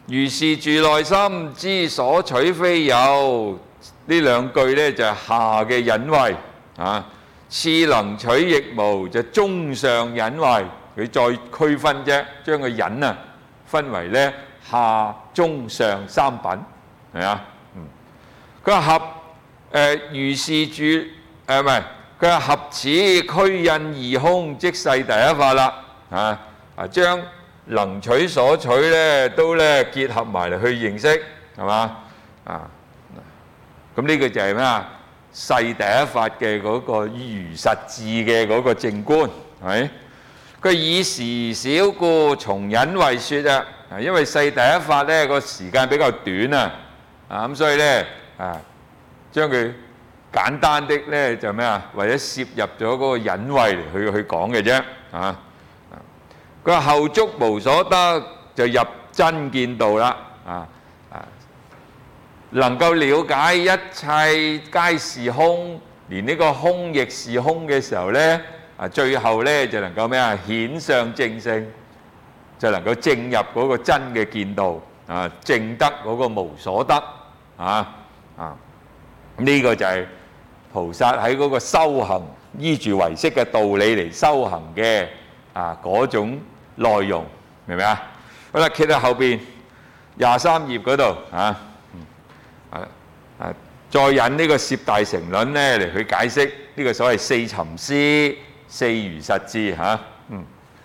如是住內心，知所取非有。呢兩句呢就係下嘅隱位啊，次能取亦無，就中上隱位。佢再區分啫，將個隱啊分為呢下中上三品，係啊。嗯，佢話合誒如是住誒唔係，佢話合此俱印二空，即世第一法啦。啊啊，將能取所取咧都咧結合埋嚟去認識，係嘛啊？咁呢個就係咩啊？世第一法嘅嗰個如實智嘅嗰個正觀，係咪？佢以時少故從隱位説啊，因為世第一法咧個時間比較短啊，啊咁所以咧啊將佢簡單的咧就咩啊？為咗攝入咗嗰個隱位嚟去去講嘅啫啊。佢話後足無所得，就入真見道啦啊啊！能夠了解一切皆是空，連呢個空亦是空嘅時候咧，啊最後咧就能夠咩啊？顯相正性，就能夠證入嗰個真嘅見道啊，證得嗰個無所得啊啊！呢個就係菩薩喺嗰個修行依住唯識嘅道理嚟修行嘅啊嗰種內容，明唔明啊？好啦，揭到後邊廿三頁嗰度啊，啊啊，再引呢個攝大乘論咧嚟去解釋呢個所謂四尋思、四如實智嚇，嗯，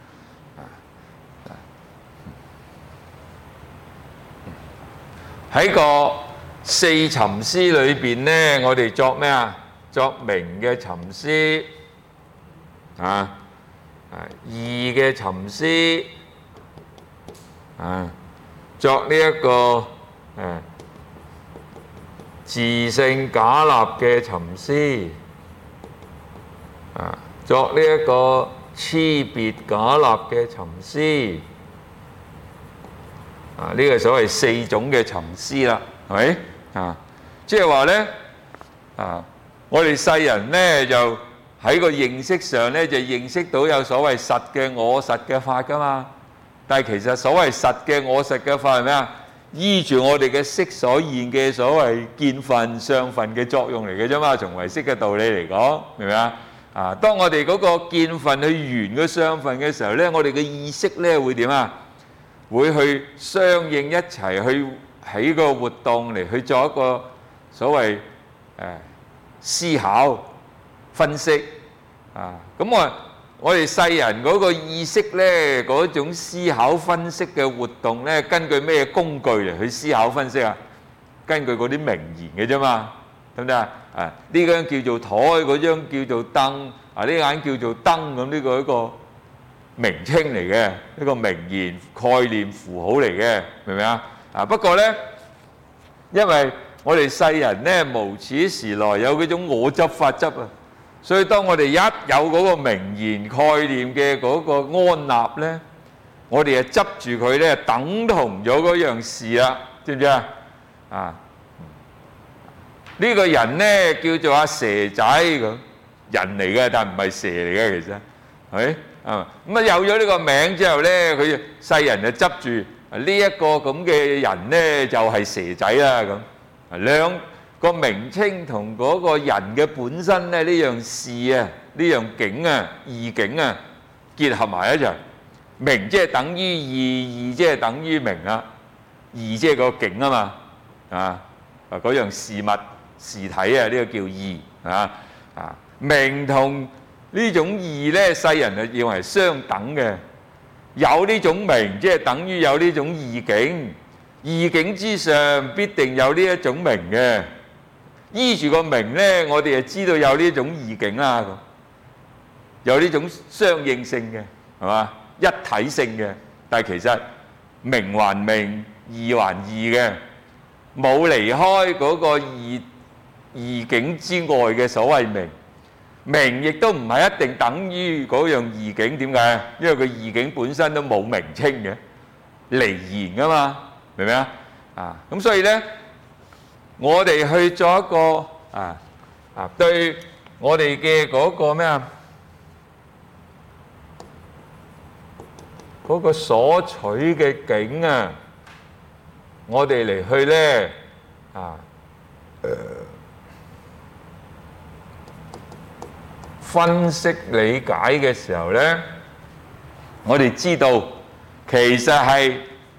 喺個四尋思裏邊咧，我哋作咩啊？作明嘅尋思啊。啊，義嘅尋思，啊，作呢一個誒自性假立嘅尋思，啊，作呢一個差別假立嘅尋思，啊，呢個所謂四種嘅尋思啦，係咪？啊，即係話咧，啊，我哋世人咧就喺個認識上咧，就認識到有所謂實嘅我實嘅法噶嘛。但係其實所謂實嘅我實嘅法係咩啊？依住我哋嘅色所現嘅所謂見分相分嘅作用嚟嘅啫嘛。從唯識嘅道理嚟講，明唔明啊？啊，當我哋嗰個見分去緣個相分嘅時候咧，我哋嘅意識咧會點啊？會去相應一齊去喺個活動嚟去做一個所謂誒思考。分析啊，咁我我哋世人嗰個意識咧，嗰種思考分析嘅活動咧，根據咩工具嚟去思考分析啊？根據嗰啲名言嘅啫嘛，得唔得啊？啊，呢張叫做台，嗰張叫做燈，啊呢眼叫做燈，咁呢個一個名稱嚟嘅，一個名言概念符號嚟嘅，明唔明啊？啊不過咧，因為我哋世人咧無始時來有嗰種我執法執啊。所以當我哋一有嗰個名言概念嘅嗰個安立咧，我哋就執住佢咧，等同咗嗰樣事啦，知唔知啊？啊，呢個人咧叫做阿蛇仔咁，人嚟嘅，但唔係蛇嚟嘅，其實係咪啊？咁啊有咗呢個名之後咧，佢世人就執住呢一個咁嘅人咧，就係蛇仔啦咁，兩個名稱同嗰個人嘅本身咧，呢樣事啊，呢樣境啊，義境啊，結合埋一齊，名即係等於義，義即係等於名啊，義即係個境啊嘛，啊啊嗰樣事物事體啊，呢個叫義啊啊，名同呢種義咧，世人就認為相等嘅，有呢種名即係等於有呢種義境，義境之上必定有呢一種名嘅。依住個名咧，我哋就知道有呢種義境啦，有呢種相應性嘅，係嘛？一體性嘅，但係其實名還名，義還義嘅，冇離開嗰個義義境之外嘅所謂名。名亦都唔係一定等於嗰樣義境，點解？因為個義境本身都冇名稱嘅，離言噶嘛，明唔明啊？啊，咁所以咧。我哋去做一個啊啊，對我哋嘅嗰個咩啊，嗰個所取嘅境啊， 我哋嚟去咧啊，分析理解嘅時候咧，我哋知道其實係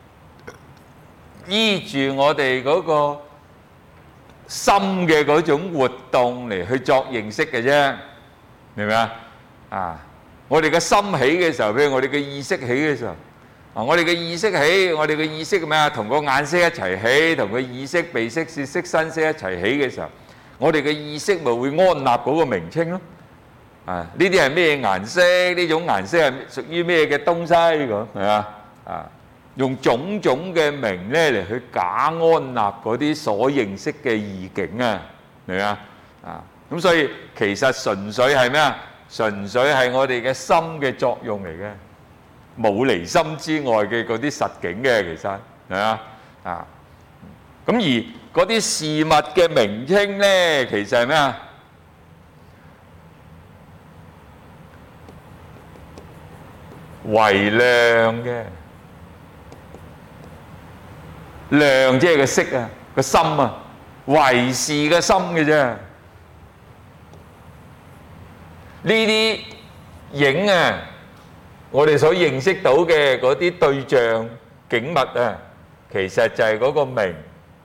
依住我哋嗰個心嘅嗰種活動嚟去作認識嘅啫，明唔明啊？啊，我哋嘅心起嘅時候，譬如我哋嘅意識起嘅時候，啊，我哋嘅意識起，我哋嘅意識咩啊？同個眼色一齊起，同個耳識、鼻識、舌識、身識一齊起嘅時候，我哋嘅意識咪會安立嗰個名稱咯。啊，呢啲係咩顏色？呢種顏色係屬於咩嘅東西咁？係啊，啊，用種種嘅名咧嚟去假安立嗰啲所認識嘅意境啊，明唔明啊？啊，咁所以其實純粹係咩啊？純粹係我哋嘅心嘅作用嚟嘅，冇離心之外嘅嗰啲實境嘅，其實係啊，啊，咁而嗰啲事物嘅名稱咧，其實係咩啊？為量嘅量，即係個色啊，個心啊，為是嘅心嘅啫。呢啲影啊，我哋所認識到嘅嗰啲對象景物啊，其實就係嗰個名，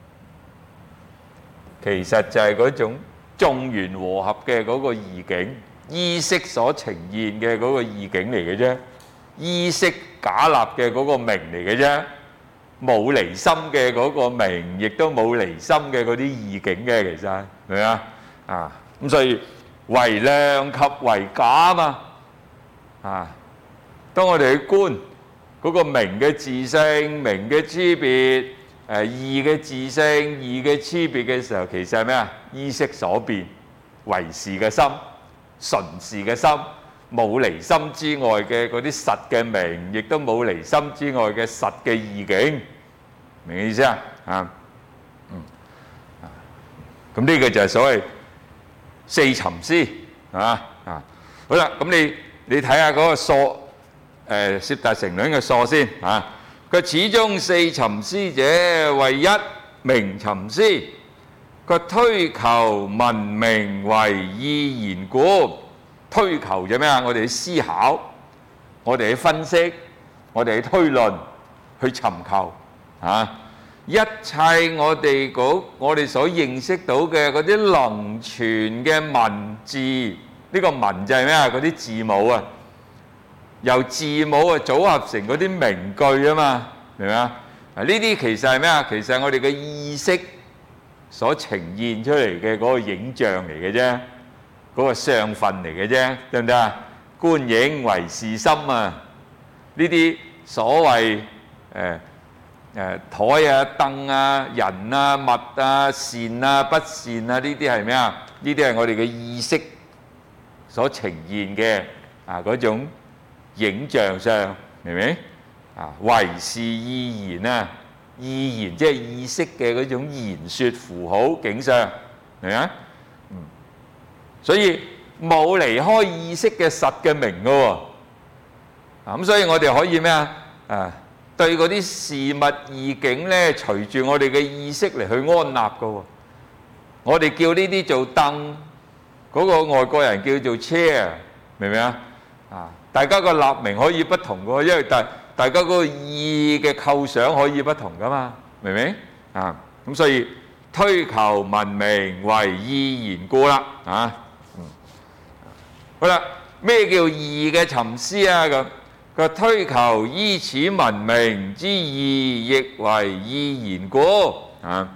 其實就係嗰種眾緣和合嘅嗰個意境，意識所呈現嘅嗰個意境嚟嘅啫。意識假立嘅嗰個名嚟嘅啫，冇離心嘅嗰個名，亦都冇離心嘅嗰啲意境嘅，其實明唔明啊？啊，咁所以為量及為假啊嘛，啊，當我哋去觀嗰個名嘅自性、名嘅差別、誒義嘅自性、義嘅差別嘅時候，其實係咩啊？意識所變，為是嘅心，純是嘅心。冇離心之外嘅嗰啲實嘅名，亦都冇離心之外嘅實嘅意境，明唔明意思啊？啊，嗯，啊，咁呢個就係所謂四尋思，係嘛？啊，好啦，咁你你睇下嗰個疏誒攝大乘論嘅疏先啊。佢始終四尋思者，為一名尋思，佢推求聞名為意言故。推求就咩啊？我哋去思考，我哋去分析，我哋去推論，去尋求啊！一切我哋嗰我哋所認識到嘅嗰啲能存嘅文字，呢個文就係咩啊？嗰啲字母啊，由字母啊組合成嗰啲名句啊嘛，明唔明啊？啊，呢啲其實係咩啊？其實係我哋嘅意識所呈現出嚟嘅嗰個影像嚟嘅啫。嗰個相分嚟嘅啫，得唔得啊？觀影為是心啊！呢啲所謂誒誒台啊、凳啊、人啊、物啊、善啊、不善啊，呢啲係咩啊？呢啲係我哋嘅意識所呈現嘅啊嗰種影像上，明唔明？啊，為是意言啊，意言即係意識嘅嗰種言説符號景象，明唔明啊？所以冇離開意識嘅實嘅名嘅喎，啊咁所以我哋可以咩啊？啊對嗰啲事物意境咧，隨住我哋嘅意識嚟去安立嘅喎。我哋叫呢啲做凳，嗰個外國人叫做 chair，明唔明啊？啊，大家個立名可以不同嘅喎，因為大大家嗰個意嘅構想可以不同噶嘛，明唔明？啊咁所以推求聞名為意言故啦，啊。好啦，咩叫義嘅尋思啊？咁佢推求依此聞名之義，亦為意言故啊。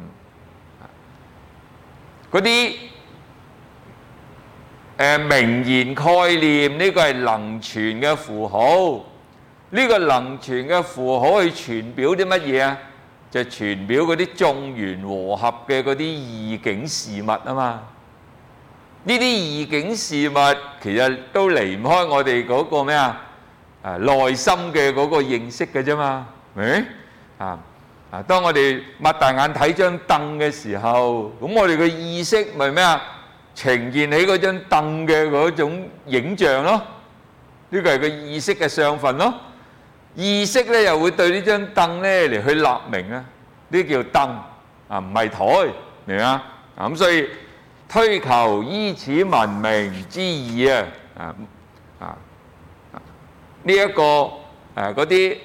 嗰啲誒名言概念，呢個係能存嘅符號。呢個能存嘅符號去傳表啲乜嘢啊？就係傳表嗰啲眾緣和合嘅嗰啲意境事物啊嘛。呢啲意境事物其實都離唔開我哋嗰個咩啊？啊，內心嘅嗰個認識嘅啫嘛，明唔明？啊啊！當我哋擘大眼睇張凳嘅時候，咁我哋嘅意識咪咩啊？呈現起嗰張凳嘅嗰種影像咯。呢個係個意識嘅相分咯。意識咧又會對呢張凳咧嚟去立名啊。呢呢叫凳啊，唔係台，明啊？啊咁所以推求依此聞名之義啊，啊啊呢一個誒嗰啲誒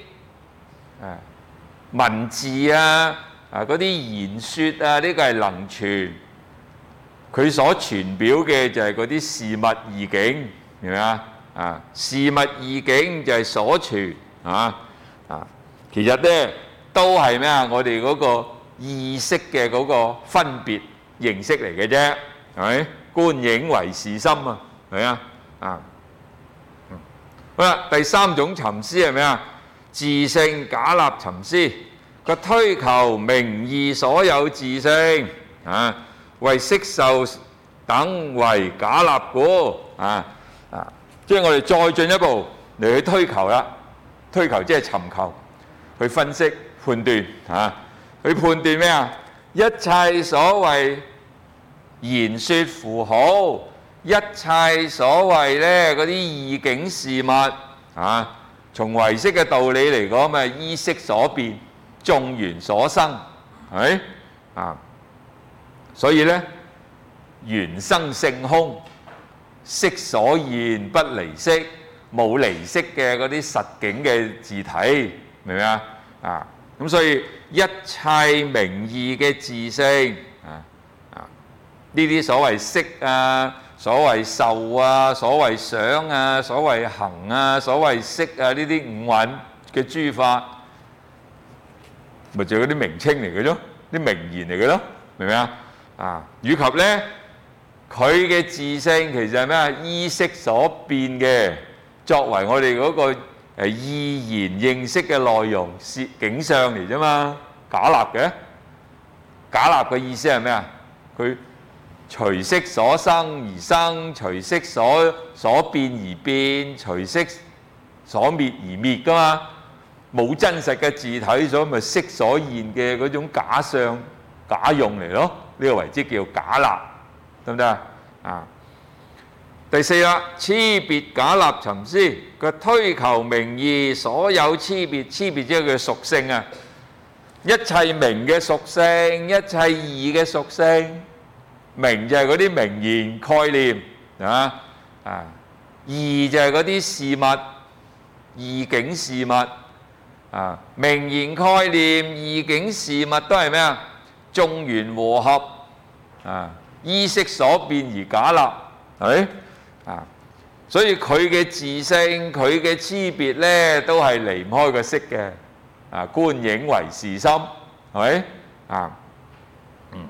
文字啊，啊嗰啲言説啊，呢個係能傳，佢所傳表嘅就係嗰啲事物義境，明唔明啊？啊事物義境就係所傳啊啊，其實咧都係咩啊？我哋嗰個意識嘅嗰個分別形式嚟嘅啫，係咪？觀影為是心啊，係咪啊？啊，好啦，第三種尋思係咩啊？自性假立尋思，佢推求名義所有自性啊，為色受等為假立故啊啊！即係我哋再進一步嚟去推求啦，推求即係尋求，去分析判斷啊，去判斷咩啊？一切所謂言説符號，一切所謂咧嗰啲義境事物啊，從唯識嘅道理嚟講，咪依色所變，眾緣所生，係咪啊？所以咧，緣生性空，色所現不離色，冇離色嘅嗰啲實境嘅自體，明唔明啊？啊，咁所以一切名義嘅自性啊啊，呢啲所謂色啊，所謂受啊，所謂想啊，所謂行啊，所謂識啊，呢啲五蘊嘅諸法，咪就係嗰啲名稱嚟嘅咯，啲名言嚟嘅咯，明唔明啊？啊，以及咧，佢嘅自性其實係咩啊？依色所變嘅，作為我哋嗰個誒意言認識嘅內容，是景象嚟啫嘛，假立嘅。假立嘅意思係咩啊？佢隨色所生而生，隨色所所變而變，隨色所滅而滅噶嘛，冇真實嘅自體，所以咪色所現嘅嗰種假象、假用嚟咯。呢個為之叫假立，得唔得啊？啊，第四啦，差別假立尋思，佢推求名義所有差別，差別即係佢屬性啊，一切名嘅屬性，一切義嘅屬性。名就係嗰啲名言概念啊啊，義就係嗰啲事物、義境事物啊，名言概念、義境事物都係咩啊？眾緣和合啊，依色所變而假立，係咪啊？所以佢嘅自性、佢嘅差別咧，都係離唔開個色嘅啊。觀影為是心，係咪啊？嗯，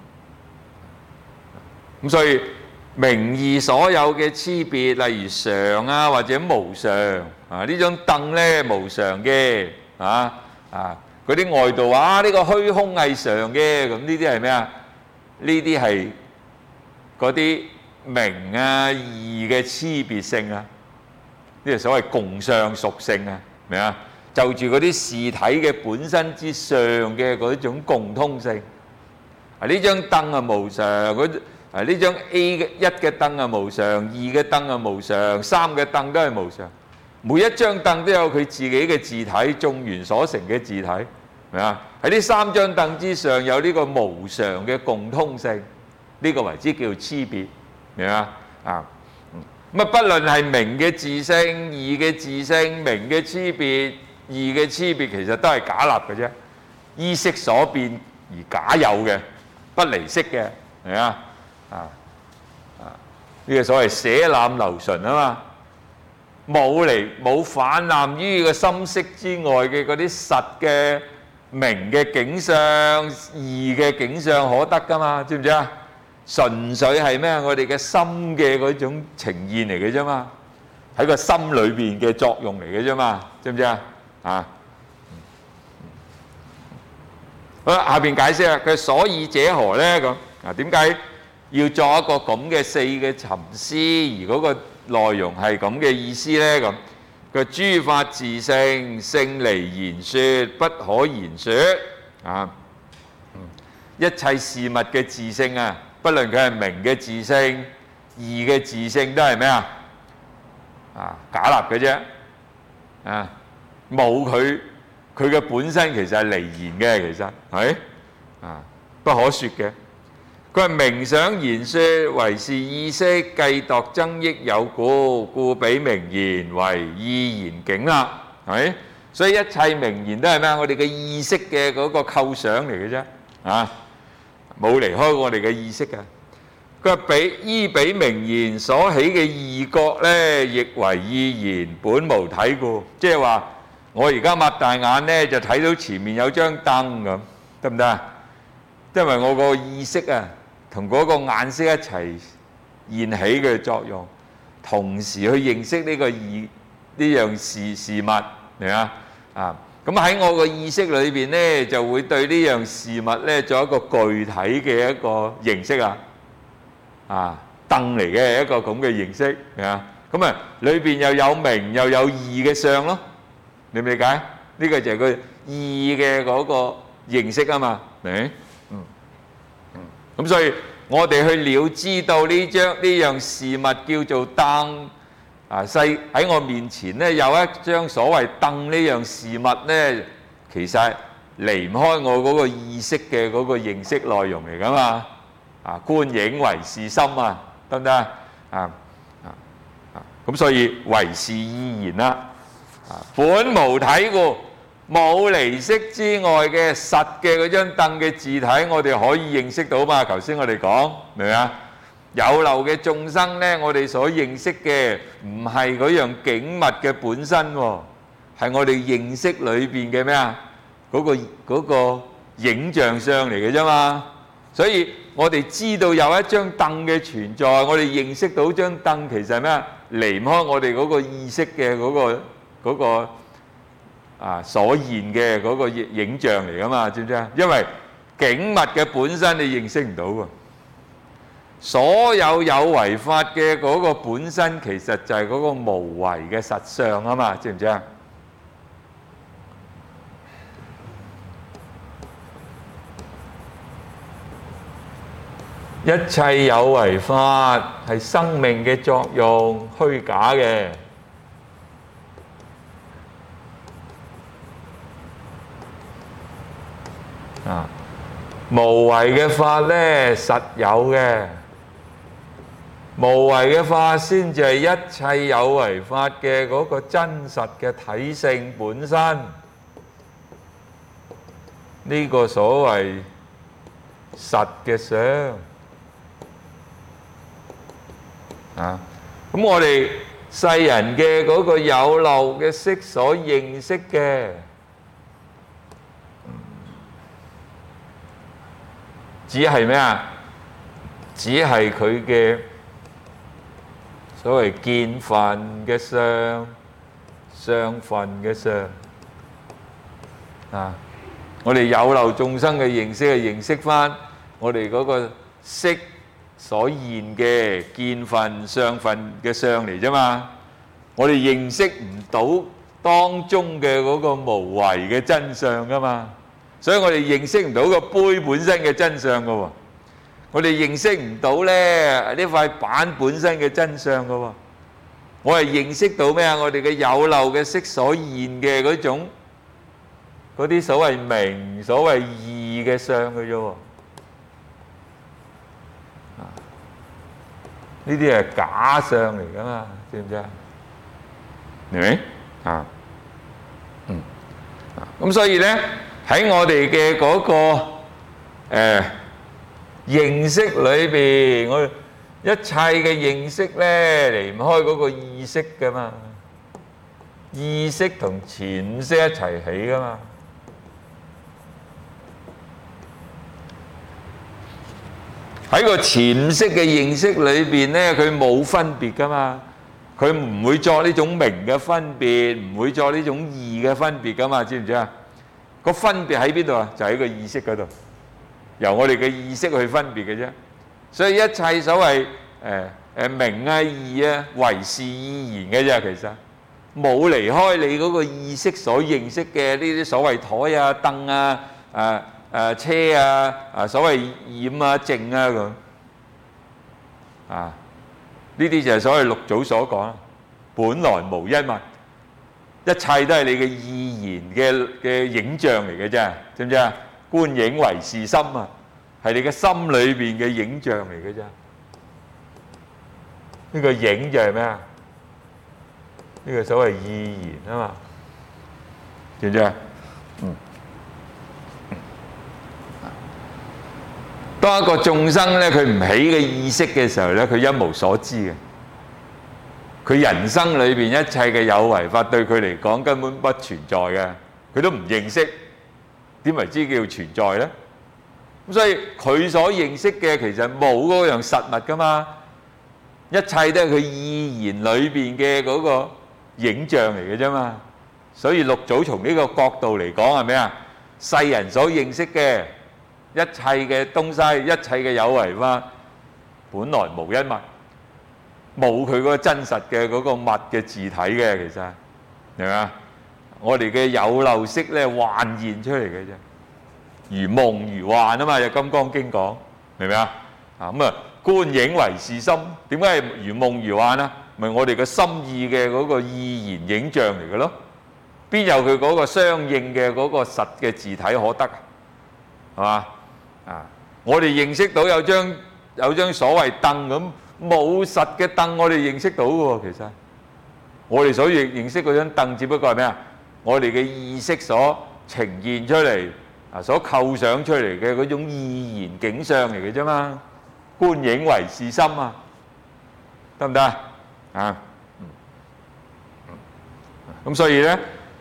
咁所以名義所有嘅差別，例如常啊或者無常啊，呢張凳咧無常嘅啊啊。嗰啲外道話啊，呢個虛空係常嘅，咁呢啲係咩啊？呢啲係嗰啲名啊義嘅差別性啊，呢個所謂共相屬性啊，明啊？就住嗰啲事體嘅本身之上嘅嗰種共通性。啊，呢張凳啊無常，嗰啊呢張 A 嘅一嘅凳啊無常，二嘅凳啊無常，三嘅凳都係無常。每一張凳都有佢自己嘅自體，眾緣所成嘅自體。明啊？喺呢三張凳之上有呢個無常嘅共通性，呢個為之叫差別，明啊？啊，咁啊，不論係名嘅自性、義嘅自性、名嘅差別、義嘅差別，其實都係假立嘅啫，依色所變而假有嘅，不離色嘅，明啊？啊啊，呢個所謂捨濫留純啊嘛，冇嚟冇泛濫於個心識之外嘅嗰啲實嘅。名嘅景象、義嘅景象可得噶嘛？知唔知啊？純粹係咩？我哋嘅心嘅嗰種呈現嚟嘅啫嘛，喺個心裏邊嘅作用嚟嘅啫嘛，知唔知啊？啊，好啦，下邊解釋啊，佢所以者何咧？咁啊，點解要作一個咁嘅四嘅尋思，而嗰個內容係咁嘅意思咧？咁佢諸法自性，性離言說，不可言說啊！一切事物嘅自性啊，不論佢係名嘅自性、義嘅自性，都係咩啊？啊，假立嘅啫啊！冇佢，佢嘅本身其實係離言嘅，其實係啊，不可説嘅。佢話冥想言説為是意識，計度增益有故，故彼名言為意言境啦，係咪？所以一切名言都係咩？我哋嘅意識嘅嗰個構想嚟嘅啫，啊，冇離開我哋嘅意識嘅。佢話彼依彼名言所起嘅異覺咧，亦為意言，本無體故。即係話我而家擘大眼咧，就睇到前面有張燈咁，得唔得啊？因為我個意識啊，同嗰個眼識一齊現起嘅作用，同時去認識呢個意呢樣事事物，明啊？啊，咁喺我個意識裏邊咧，就會對呢樣事物咧做一個具體嘅一個認識啊。啊，燈嚟嘅一個咁嘅形式，係啊，咁啊裏邊又有名又有義嘅相咯，你明唔理解？呢個就係佢義嘅嗰個認識啊嘛，明？嗯嗯，咁所以我哋去了知到呢張呢樣事物叫做燈啊，細喺我面前咧有一張所謂燈呢樣事物咧，其實離唔開我嗰個意識嘅嗰個認識內容嚟噶嘛。啊，觀影為是心啊，得唔得啊？啊啊啊！咁所以為是意言啦。啊，本無體故，冇離色之外嘅實嘅嗰張凳嘅字體，我哋可以認識到嘛？頭先我哋講，明唔明啊？有漏嘅眾生咧，我哋所認識嘅唔係嗰樣景物嘅本身喎，係我哋認識裏邊嘅咩啊？嗰個嗰個影像上嚟嘅啫嘛。所以我哋知道有一張凳嘅存在，我哋認識到張凳其實係咩啊？離唔開我哋嗰個意識嘅嗰個嗰個啊所現嘅嗰個影像嚟噶嘛？知唔知啊？因為景物嘅本身你認識唔到喎，所有有為法嘅嗰個本身其實就係嗰個無為嘅實相啊嘛？知唔知啊？一切有為法係生命嘅作用，虛假嘅。啊，無為嘅法咧實有嘅，無為嘅法先至係一切有為法嘅嗰個真實嘅體性本身。呢個所謂實嘅相。啊！咁我哋世人嘅嗰個有漏嘅識所認識嘅，只係咩啊？只係佢嘅所謂見分嘅相、相分嘅相啊！我哋有漏眾生嘅認識係認識返我哋嗰個識所現嘅見分相分嘅相嚟啫嘛，我哋認識唔到當中嘅嗰個無為嘅真相噶嘛，所以我哋認識唔到個杯本身嘅真相噶喎，我哋認識唔到咧呢塊板本身嘅真相噶喎，我係認識到咩啊？我哋嘅有漏嘅識所現嘅嗰種嗰啲所謂名所謂義嘅相嘅啫喎。呢啲係假相嚟噶嘛，知唔知啊？明唔明啊？嗯，咁所以咧喺我哋嘅嗰個誒認識裏邊，我一切嘅認識咧離唔開嗰個意識噶嘛，意識同潛識一齊起噶嘛。喺個潛識嘅認識裏邊咧，佢冇分別噶嘛，佢唔會作呢種名嘅分別，唔會作呢種義嘅分別噶嘛，知唔知啊？個分別喺邊度啊？就喺個意識嗰度，由我哋嘅意識去分別嘅啫。所以一切所謂誒誒名啊義啊，為是意言嘅啫，其實冇離開你嗰個意識所認識嘅呢啲所謂台啊、凳啊、誒。誒車啊，啊所謂染啊、淨啊咁，啊呢啲就係所謂六祖所講，本來無一物，一切都係你嘅意言嘅嘅影像嚟嘅啫，知唔知啊？ 觀影為是心啊，係你嘅心裏邊嘅影像嚟嘅啫。呢個影就係咩啊？呢個所謂意言啊嘛，知唔知啊？嗯。當一個眾生咧，佢唔起嘅意識嘅時候咧，佢一無所知嘅。佢人生裏邊一切嘅有為法對佢嚟講根本不存在嘅，佢都唔認識，點為之叫存在咧？咁所以佢所認識嘅其實冇嗰樣實物噶嘛，一切都係佢意言裏邊嘅嗰個影像嚟嘅啫嘛。所以六祖從呢個角度嚟講係咩啊？世人所認識嘅一切嘅東西，一切嘅有為法，本來無一物。冇佢嗰個真實嘅嗰個物嘅字體嘅，其實明嘛？我哋嘅有漏識咧幻現出嚟嘅啫，如夢如幻啊嘛！有《金剛經》講，明唔明啊？啊咁啊，觀影為是心，點解係如夢如幻啊？咪我哋嘅心意嘅嗰個意言影像嚟嘅咯，邊有佢嗰個相應嘅嗰個實嘅字體可得啊？係嘛？啊！我哋認識到有張有張所謂凳咁。冇實嘅凳，我哋認識到嘅喎。其實我哋所認認識嗰張凳，只不過係咩啊？我哋嘅意識所呈現出嚟啊，所構想出嚟嘅嗰種意言景象嚟嘅啫嘛。觀影為是心啊，得唔得啊？啊，咁所以咧，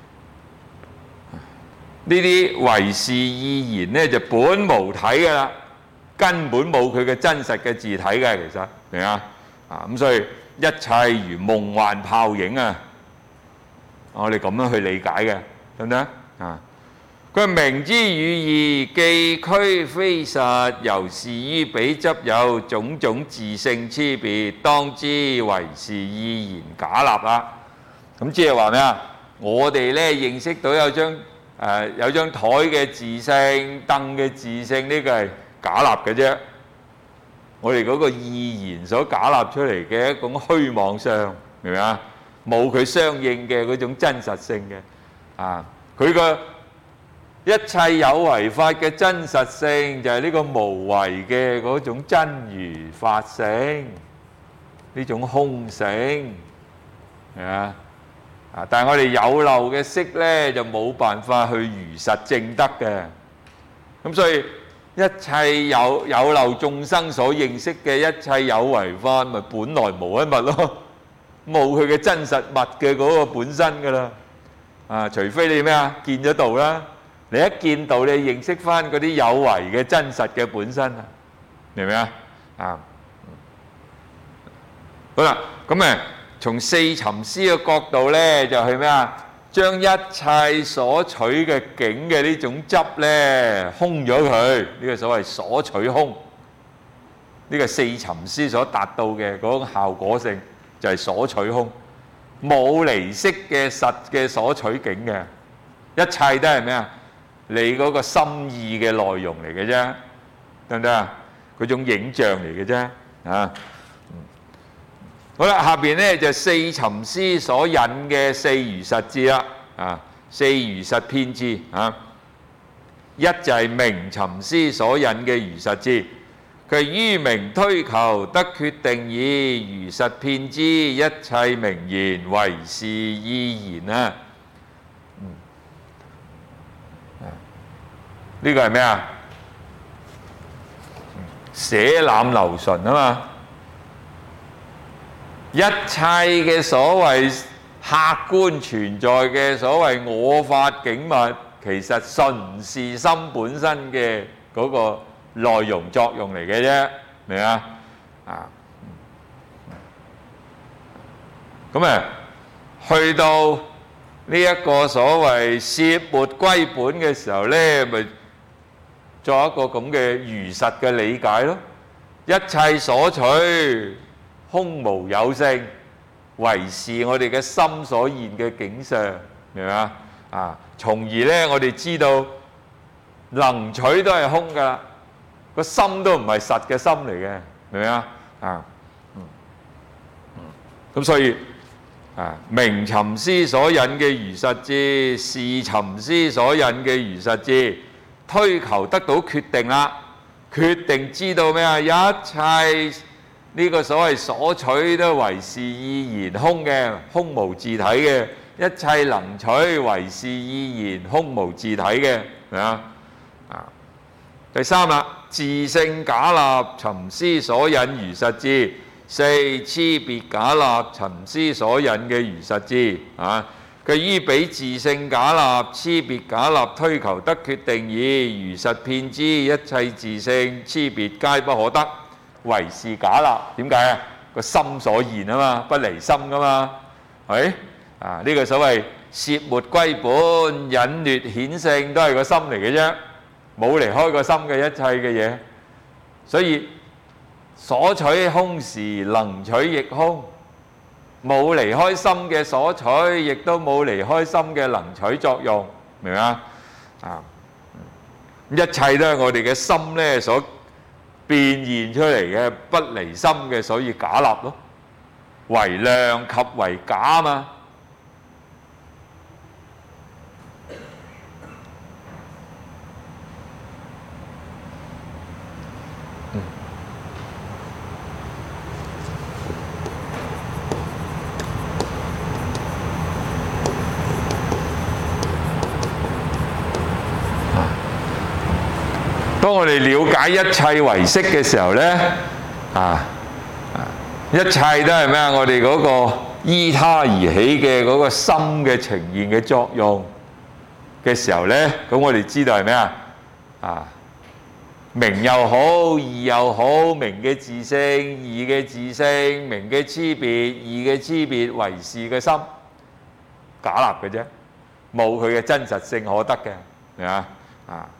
呢啲為是意言咧就本無體嘅啦，根本冇佢嘅真實嘅字體嘅，其實。明啊？啊咁所以一切如夢幻泡影啊！我哋咁樣去理解嘅，得唔得啊？佢明之與義，既區非實，由是於彼執有種種自性差別，當知為是意言假立啊！咁即係話咩啊？我哋咧認識到有張誒、呃、有張台嘅自性、凳嘅自性，呢、這個係假立嘅啫。我哋嗰個意言所假立出嚟嘅一種虛妄相，明唔明啊？冇佢相應嘅嗰種真實性嘅，啊！佢個一切有為法嘅真實性就係呢個無為嘅嗰種真如法性，呢種空性，係啊！啊！但係我哋有漏嘅識咧，就冇辦法去如實證得嘅，咁所以。一切有有漏眾生所認識嘅一切有為法，咪本來無一物咯，冇佢嘅真實物嘅嗰個本身噶啦。啊，除非你咩啊見咗道啦，你一見道你認識翻嗰啲有為嘅真實嘅本身啊，明唔明啊？啊，好啦，咁誒從四尋思嘅角度咧，就係咩啊？將一切所取嘅境嘅呢種執咧空咗佢，呢個所謂所取空，呢個四尋思所達到嘅嗰種效果性就係所取空，冇離識嘅實嘅所取境嘅，一切都係咩啊？你嗰個心意嘅內容嚟嘅啫，得唔得啊？嗰種影像嚟嘅啫啊！好啦，下邊咧就四尋思所引嘅四如實智啦，啊，四如實遍智啊，一就係明尋思所引嘅如實智，佢係於明推求得決定以如實遍知一切名言為是意言啊，嗯，呢個係咩啊？捨濫流純啊嘛。一切嘅所謂客觀存在嘅所謂我法境物，其實純是心本身嘅嗰個內容作用嚟嘅啫，明啊？啊，咁啊，去到呢一個所謂攝末歸本嘅時候咧，咪作一個咁嘅如實嘅理解咯。一切所取空無有性，為是我哋嘅心所現嘅景象，明唔明啊？啊，從而咧，我哋知道能取都係空噶啦，個心都唔係實嘅心嚟嘅，明唔明啊？啊，嗯，嗯，咁所以啊，明尋思所引嘅如實智，視尋思所引嘅如實智， 推求得到決定啦，決定知道咩啊？一切呢個所謂所取都為是意然空嘅，空無自體嘅；一切能取為是意然空無自體嘅，係啊？啊，第三啦，自性假立尋思所引如實智。四差別假立尋思所引嘅如實智啊，佢於彼自性假立、差別假立推求得決定已，如實遍知一切自性差別皆不可得，唯是假立。點解啊？個心所現啊嘛，不離心噶嘛，係啊？呢、這個所謂攝沒歸本、隱略顯性都係個心嚟嘅啫，冇離開個心嘅一切嘅嘢，所以。所取空時能取亦空，冇離開心嘅所取，亦都冇離開心嘅能取作用，明唔明啊？啊，一切都係我哋嘅心咧所變現出嚟嘅不離心嘅，所以假立咯，為量及為假啊嘛。當我哋了解一切唯識嘅時候呢，啊，一切都係咩啊？我哋嗰個依他而起嘅嗰個心嘅呈現嘅作用嘅時候呢，咁我哋知道係咩啊？啊，明又好，義又好，明嘅自性，義嘅自性，明嘅差別，義嘅差別，唯是嘅心，假立嘅啫，冇佢嘅真實性可得嘅，係嘛？啊！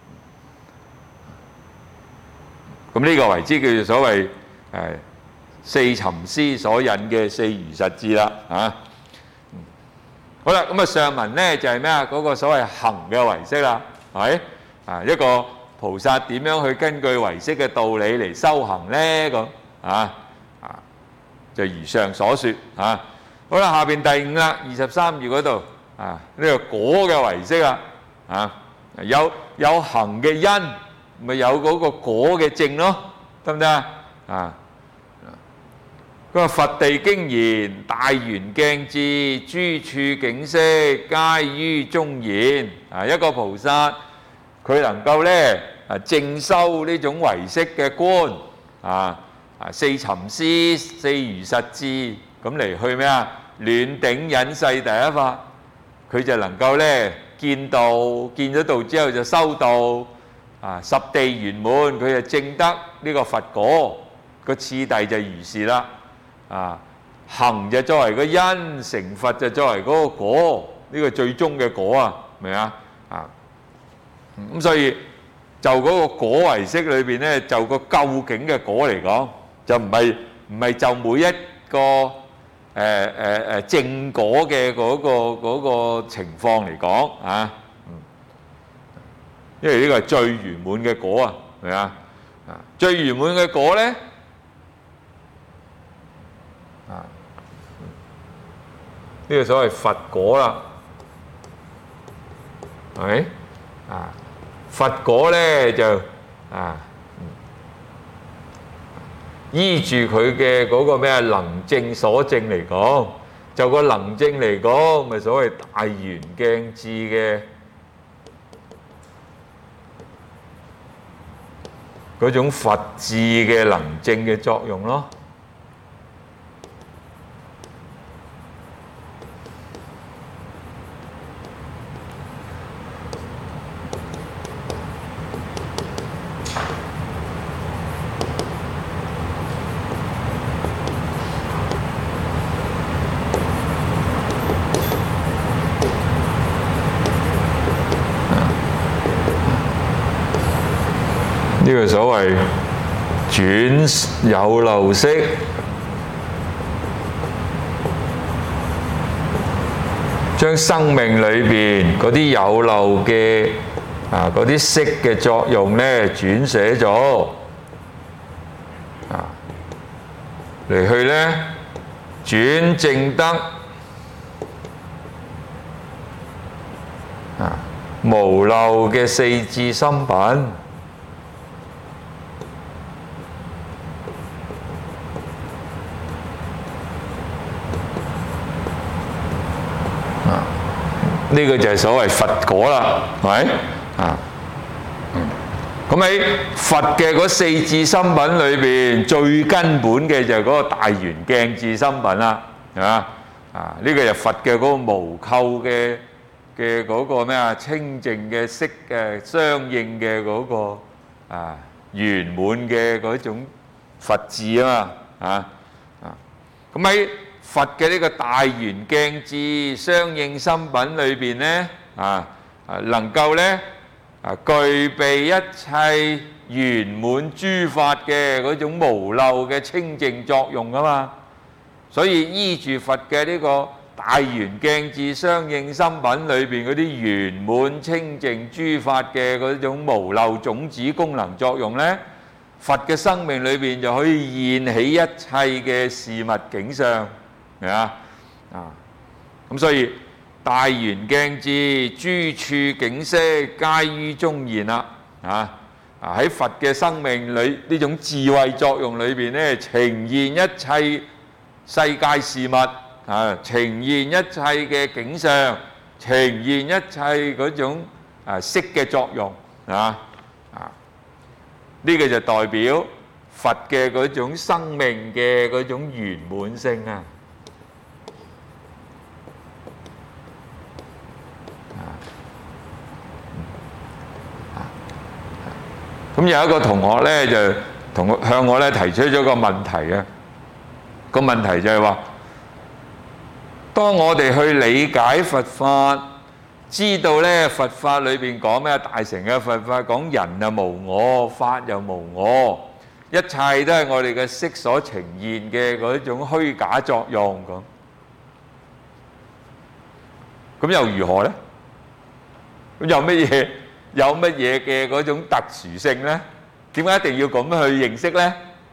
咁呢個為之叫做所謂誒四尋思所引嘅四如實智啦，啊，好啦，咁啊上文咧就係咩啊？嗰個所謂行嘅唯識啦，係咪啊？一個菩薩點樣去根據唯識嘅道理嚟修行咧？咁啊啊，就如上所説啊。好啦，下邊第五啦，二十三頁嗰度啊，呢個果嘅唯識啦，啊，有有行嘅因。咪有嗰個果嘅證咯，得唔得啊？啊，佢話佛地經言，大圓鏡智，諸處景色皆於中現。啊，一個菩薩佢能夠咧啊正修呢種唯識嘅觀啊啊四尋思四如實智咁嚟去咩啊？暖頂隱世第一法，佢就能夠咧見道，見咗道之後就修道。啊，十地圓滿，佢就證得呢個佛果，個次第就如是啦。啊，行就作為個因，成佛就作為嗰個果，呢個最終嘅果啊，明啊？啊，咁所以就嗰個果唯識裏邊咧，就個究竟嘅果嚟講，就唔係唔係就每一個誒誒誒正果嘅嗰個嗰個情況嚟講啊。因為呢個係最圓滿嘅果啊，係咪啊？啊，最圓滿嘅果咧，啊，呢個所謂佛果啦，係咪？啊，佛果咧就啊，依住佢嘅嗰個咩啊能證所證嚟講，就個能證嚟講，咪所謂大圓鏡智嘅。嗰種佛智嘅能證嘅作用咯。呢個所謂轉有漏識，將生命裏邊嗰啲有漏嘅啊嗰啲識嘅作用咧轉寫咗啊嚟去咧轉證得啊無無漏嘅四智心品。呢個就係所謂佛果啦，係咪啊？咁喺佛嘅嗰四智心品裏邊，最根本嘅就係嗰個大圓鏡智心品啦，係嘛啊？呢個就係佛嘅嗰個無垢嘅嘅嗰個咩啊？清淨嘅色嘅相應嘅嗰個啊圓滿嘅嗰種佛智啊嘛啊啊！咁喺佛嘅呢個大圓鏡智相應心品裏邊咧，啊啊能夠咧啊具備一切圓滿諸法嘅嗰種無漏嘅清淨作用啊嘛，所以依住佛嘅呢個大圓鏡智相應心品裏邊嗰啲圓滿清淨諸法嘅嗰種無漏種子功能作用咧，佛嘅生命裏邊就可以現起一切嘅事物景象。係啊，啊咁所以大圓鏡智諸處景色皆於中現啦，啊啊喺佛嘅生命裏呢種智慧作用裏邊咧，呈現一切世界事物啊，呈現一切嘅景象，呈現一切嗰種啊色嘅作用啊啊，呢個就代表佛嘅嗰種生命嘅嗰種圓滿性啊。咁有一個同學咧就同我向我咧提出咗個問題嘅，個問題就係話，當我哋去理解佛法，知道咧佛法裏邊講咩大乘嘅佛法講人啊無我，法又無我，一切都係我哋嘅色所呈現嘅嗰種虛假作用咁，咁又如何咧？咁有乜嘢？有乜嘢嘅嗰種特殊性呢？點解一定要咁去認識呢？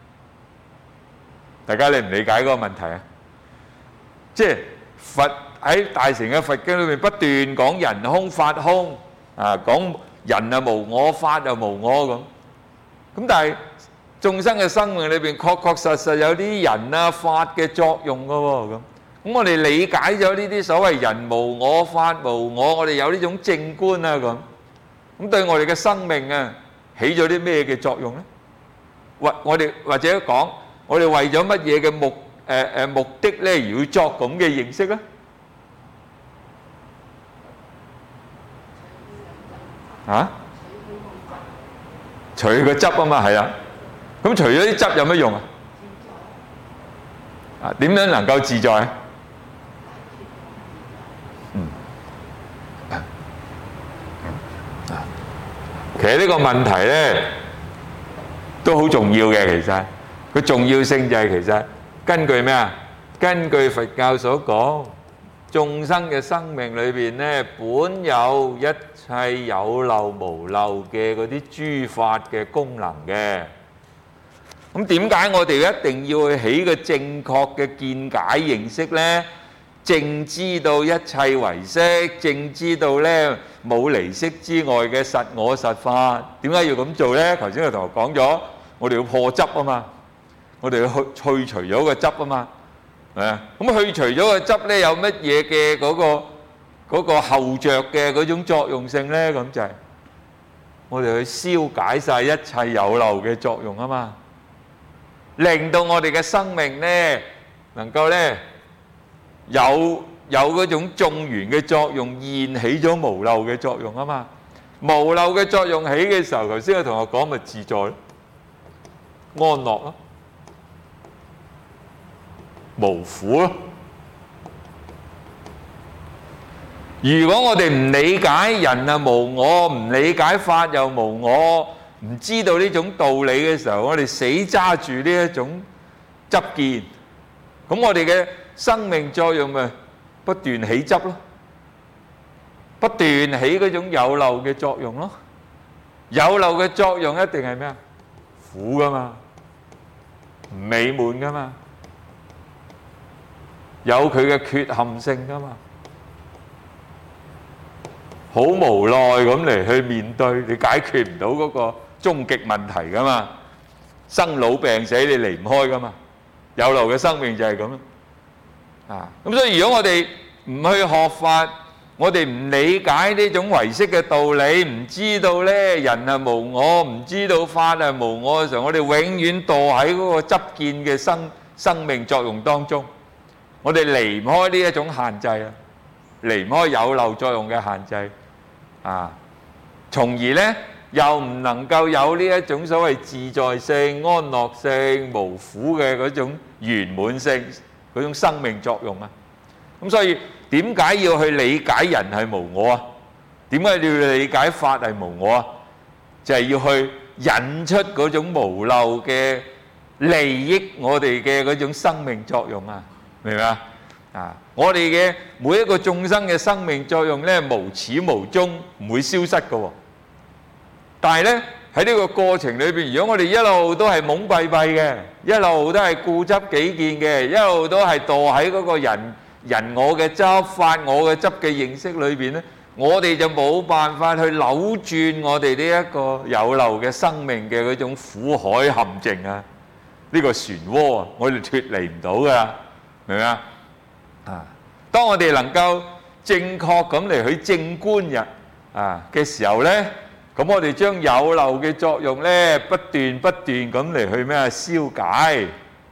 大家理唔理解嗰個問題啊？即係佛喺大乘嘅佛經裏面不斷講人空法空啊，講人啊無我，法又無我咁。咁但係眾生嘅生命裏邊確確實實有啲人啊法嘅作用㗎喎咁。咁我哋理解咗呢啲所謂人無我，法無我，我哋有呢種正觀啊咁。咁對我哋嘅生命啊，起咗啲咩嘅作用咧？或我哋或者講，我哋為咗乜嘢嘅目誒誒目的咧，而要作咁嘅認識咧？啊？除個汁啊嘛，係啊。咁除咗啲汁有乜用啊？啊，點樣能夠自在？其實呢個問題咧都好重要嘅，其實佢重要性就係其實根據咩啊？根據佛教所講，眾生嘅生命裏邊咧，本有一切有漏無漏嘅嗰啲諸法嘅功能嘅。咁點解我哋一定要去起個正確嘅見解認識咧？正知道一切唯識，正知道咧冇離識之外嘅實我實法。點解要咁做咧？頭先個同學講咗，我哋要破執啊嘛，我哋要去去除咗個執啊嘛，係啊。咁去除咗個執咧，有乜嘢嘅嗰個嗰個後著嘅嗰種作用性咧？咁就係我哋去消解曬一切有漏嘅作用啊嘛，令到我哋嘅生命咧能夠咧。有有嗰種眾緣嘅作用，現起咗無漏嘅作用啊嘛。無漏嘅作用起嘅時候，頭先個同學講咪自在咯，安樂咯，無苦咯。如果我哋唔理解人啊無我，唔理解法又無我，唔知道呢種道理嘅時候，我哋死揸住呢一種執見，咁我哋嘅生命作用咪不斷起執咯，不斷起嗰種有漏嘅作用咯。有漏嘅作用一定係咩啊？苦噶嘛，唔美滿噶嘛，有佢嘅缺陷性噶嘛。 好無奈咁嚟去面對，你解決唔到嗰個終極問題噶嘛。生老病死你離唔開噶嘛。有漏嘅生命就係咁啊。咁所以如果我哋唔去學法，我哋唔理解呢種唯識嘅道理，唔知道呢人係無我，唔知道法係無我嘅時候，我哋永遠墮喺嗰個執見嘅生生命作用當中，我哋離唔開呢一種限制啊，離唔開有漏作用嘅限制啊，從而呢又唔能夠有呢一種所謂自在性、安樂性、無苦嘅嗰種圓滿性、嗰種生命作用啊。咁所以點解要去理解人係無我啊？點解要理解法係無我啊？就係要去引出嗰種無漏嘅利益我哋嘅嗰種生命作用啊，明唔明啊？啊，我哋嘅每一個眾生嘅生命作用咧，無始無終，唔會消失嘅喎。但係咧喺呢個過程裏邊，如果我哋一路都係懵閉閉嘅，一路都係固執己見嘅，一路都係墮喺嗰個人人我嘅執、法我嘅執嘅認識裏邊咧，我哋就冇辦法去扭轉我哋呢一個有漏嘅生命嘅嗰種苦海陷阱啊！呢個漩渦啊，我哋脫離唔到㗎，明唔明啊？啊！當我哋能夠正確咁嚟去正觀日啊嘅時候咧，咁我哋將有漏嘅作用咧，不斷不斷咁嚟去咩啊消解，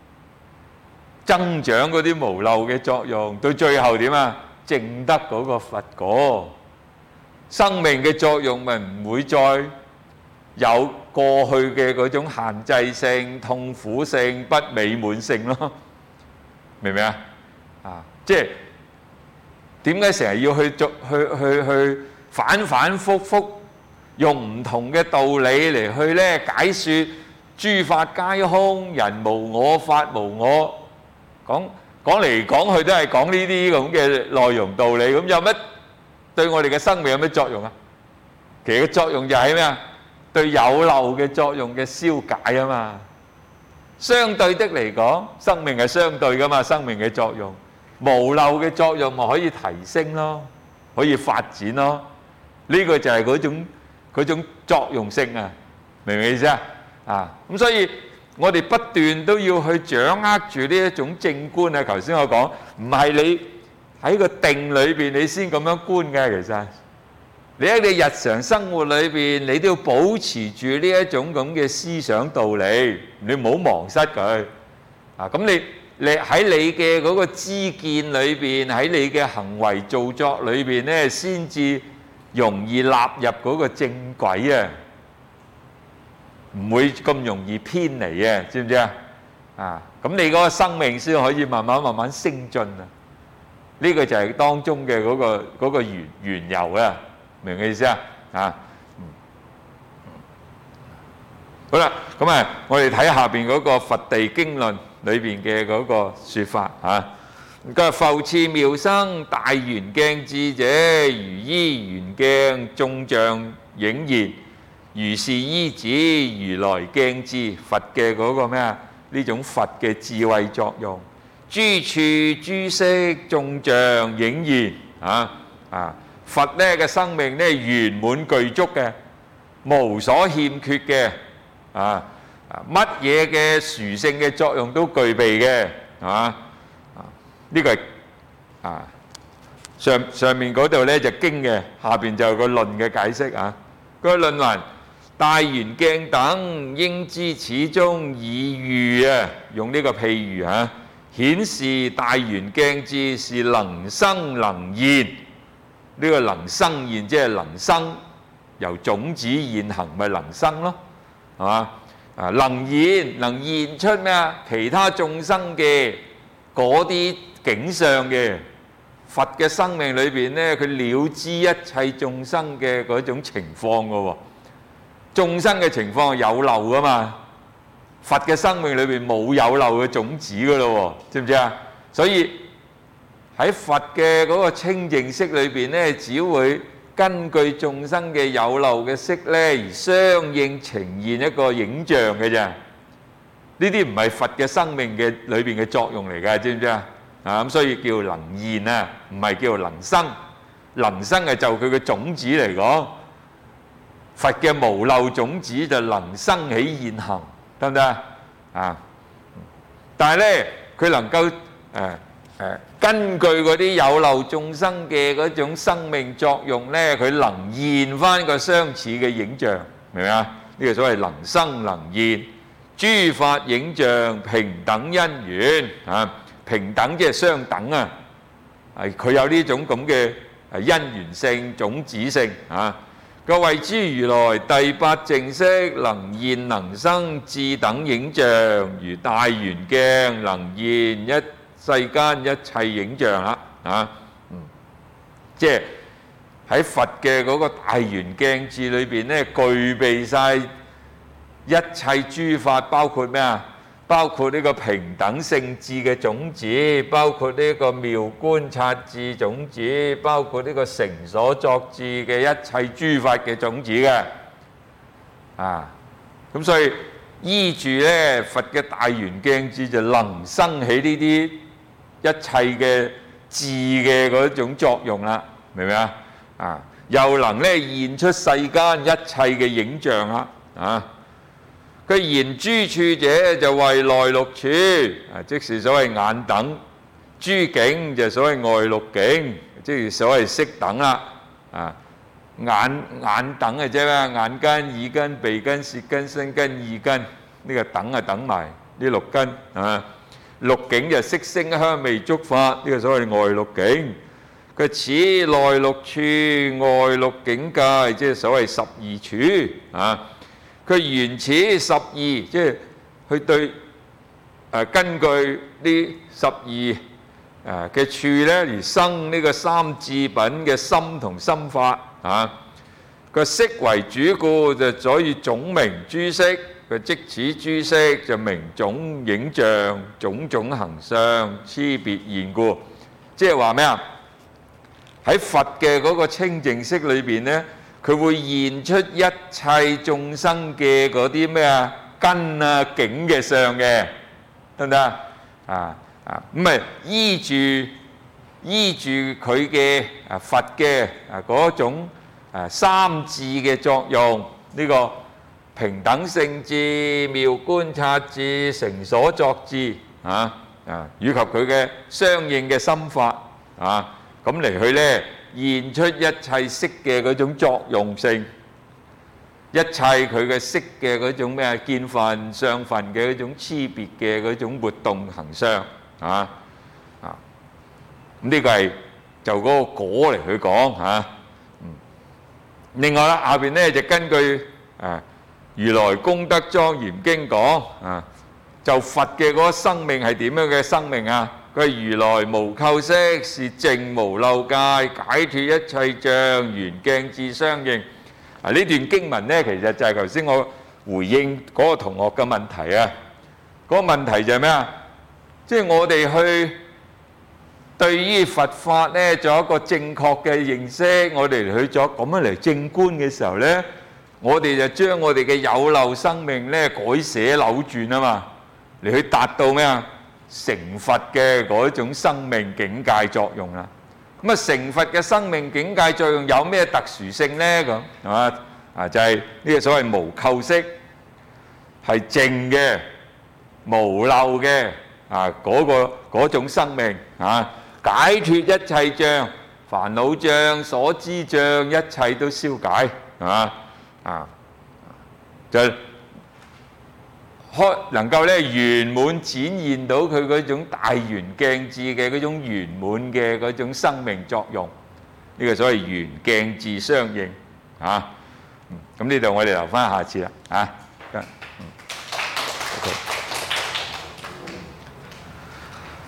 增長嗰啲無漏嘅作用，到最後點啊？證得嗰個佛果，生命嘅作用咪唔會再有過去嘅嗰種限制性、痛苦性、不美滿性咯，明唔明啊？啊，即係點解成日要去做去去去反反覆覆用唔同嘅道理嚟去咧解説諸法皆空，人無我，法無我，講講嚟講去都係講呢啲咁嘅內容道理，咁有乜對我哋嘅生命有乜作用啊？其實個作用就係咩啊？對有漏嘅作用嘅消解啊嘛。相對的嚟講，生命係相對噶嘛，生命嘅作用，無漏嘅作用咪可以提升咯，可以發展咯。呢個就係嗰種嗰種作用性啊，明唔明意思啊？啊，咁所以我哋不斷都要去掌握住呢一種正觀啊。頭先我講，唔係你喺個定裏邊你先咁樣觀嘅，其實你喺你日常生活裏邊，你都要保持住呢一種咁嘅思想道理，你唔好忘失佢啊。咁你你喺你嘅嗰個知見裏邊，喺你嘅行為造作裏邊咧，先至容易納入嗰個正軌啊，唔會咁容易偏離啊，知唔知啊？啊，咁你嗰個生命先可以慢慢慢慢升進啊。呢個就係當中嘅嗰個嗰個緣緣由啊。明嘅意思啊？啊，好啦，咁啊，我哋睇下邊嗰個《佛地經論》裏邊嘅嗰個説法啊。佢話：復次妙生，大圓鏡智者，如依圓鏡，眾像影現，如是依止，如來鏡智。佛嘅嗰個咩啊？呢種佛嘅智慧作用，諸處諸色，眾像影現啊啊！佛咧嘅生命咧圓滿具足嘅，無所欠缺嘅，啊啊乜嘢嘅殊勝嘅作用都具備嘅，係嘛？啊呢個係啊上上面嗰度咧就經嘅，下邊就有個論嘅解釋啊。個論云：大圓鏡等，應知此中以喻啊，用呢個譬喻啊，顯示大圓鏡智是能生能現。呢個能生現即係能生，由種子現行咪能生咯，係嘛？啊，能現能現出咩啊？其他眾生嘅嗰啲景象嘅佛嘅生命裏邊咧，佢了知一切眾生嘅嗰種情況嘅喎。眾生嘅情況係有漏噶嘛，佛嘅生命裏邊冇有漏嘅種子噶咯喎，知唔知啊？所以喺佛嘅嗰個清淨色裏邊咧，只會根據眾生嘅有漏嘅色咧，而相應呈現一個影像嘅啫。呢啲唔係佛嘅生命嘅裏邊嘅作用嚟㗎，知唔知啊？啊咁，所以叫能現啊，唔係叫能生能生係就佢嘅種子嚟講，佛嘅無漏種子就能生起現行，得唔得啊？啊！但係咧，佢能夠誒誒根據嗰啲有漏眾生嘅嗰種生命作用咧，佢能現翻個相似嘅影像，明唔明啊？呢個所謂能生能現，諸法影像平等因緣啊，平等即係相等啊，係佢有呢種咁嘅誒因緣性、種子性啊。個謂之如來第八淨色，能現能生智等影像，如大圓鏡能現一世間一切影像啦啊！嗯，即係喺佛嘅嗰個大圓鏡智裏邊咧，具備晒一切諸法，包括咩啊？包括呢個平等性智嘅種子，包括呢個妙觀察智種子，包括呢個成所作智嘅一切諸法嘅種子嘅啊！咁所以依住咧佛嘅大圓鏡智就能生起呢啲一切嘅智嘅嗰種作用啦，明唔明啊？啊，又能咧現出世間一切嘅影像啦，啊！佢現諸處者就為內六處，啊，即是所謂眼等；諸境就所謂外六境，即係所謂色等啦。啊，眼眼等嘅啫嘛，眼根、耳根、鼻根、舌根、身根、意根，呢個等啊等埋呢六根啊。六境就色聲香味觸法，呢個所謂外六境。佢此內六處外六境界，即係所謂十二處啊。佢原此十二，即係佢對誒根據呢十二誒嘅處咧，而生呢個三智品嘅心同心法啊。個色為主故，就所以總名諸色。佢即此諸色就名種影像，種種行相，差別現故。即係話咩啊？喺佛嘅嗰個清淨色裏邊咧，佢會現出一切眾生嘅嗰啲咩啊根啊境嘅相嘅，得唔得啊？啊啊咁咪依住依住佢嘅啊佛嘅啊嗰種啊三智嘅作用，呢個平等性智、妙觀察智、成所作智啊啊，以及佢嘅相應嘅心法啊，咁嚟去咧現出一切色嘅嗰種作用性，一切佢嘅色嘅嗰種咩啊見分、相分嘅嗰種差別嘅嗰種活動行相啊啊，咁呢個係就嗰個果嚟去講嚇。嗯，另外啦，下邊咧就根據啊如來功德莊嚴經講啊，就佛嘅嗰個生命係點樣嘅生命啊？佢係如來無構色，是淨無漏界，解脫一切障，圓鏡智相應。啊！呢段經文咧，其實就係頭先我回應嗰個同學嘅問題啊。嗰個問題就係咩啊？即係我哋去對於佛法咧，做一個正確嘅認識，我哋去咗咁樣嚟正觀嘅時候咧，我哋就將我哋嘅有漏生命咧改寫扭轉啊嘛，嚟去達到咩啊？成佛嘅嗰種生命境界作用啦。咁啊，成佛嘅生命境界作用有咩特殊性咧？咁係嘛啊？就係呢個所謂無構色，係淨嘅、無漏嘅啊嗰個嗰種生命啊，解脫一切障、煩惱障、所知障，一切都消解啊啊！就開能夠咧圓滿展現到佢嗰種大圓鏡智嘅嗰種圓滿嘅嗰種生命作用，呢個所謂圓鏡智相應啊。咁呢度我哋留翻下次啦啊。嗯。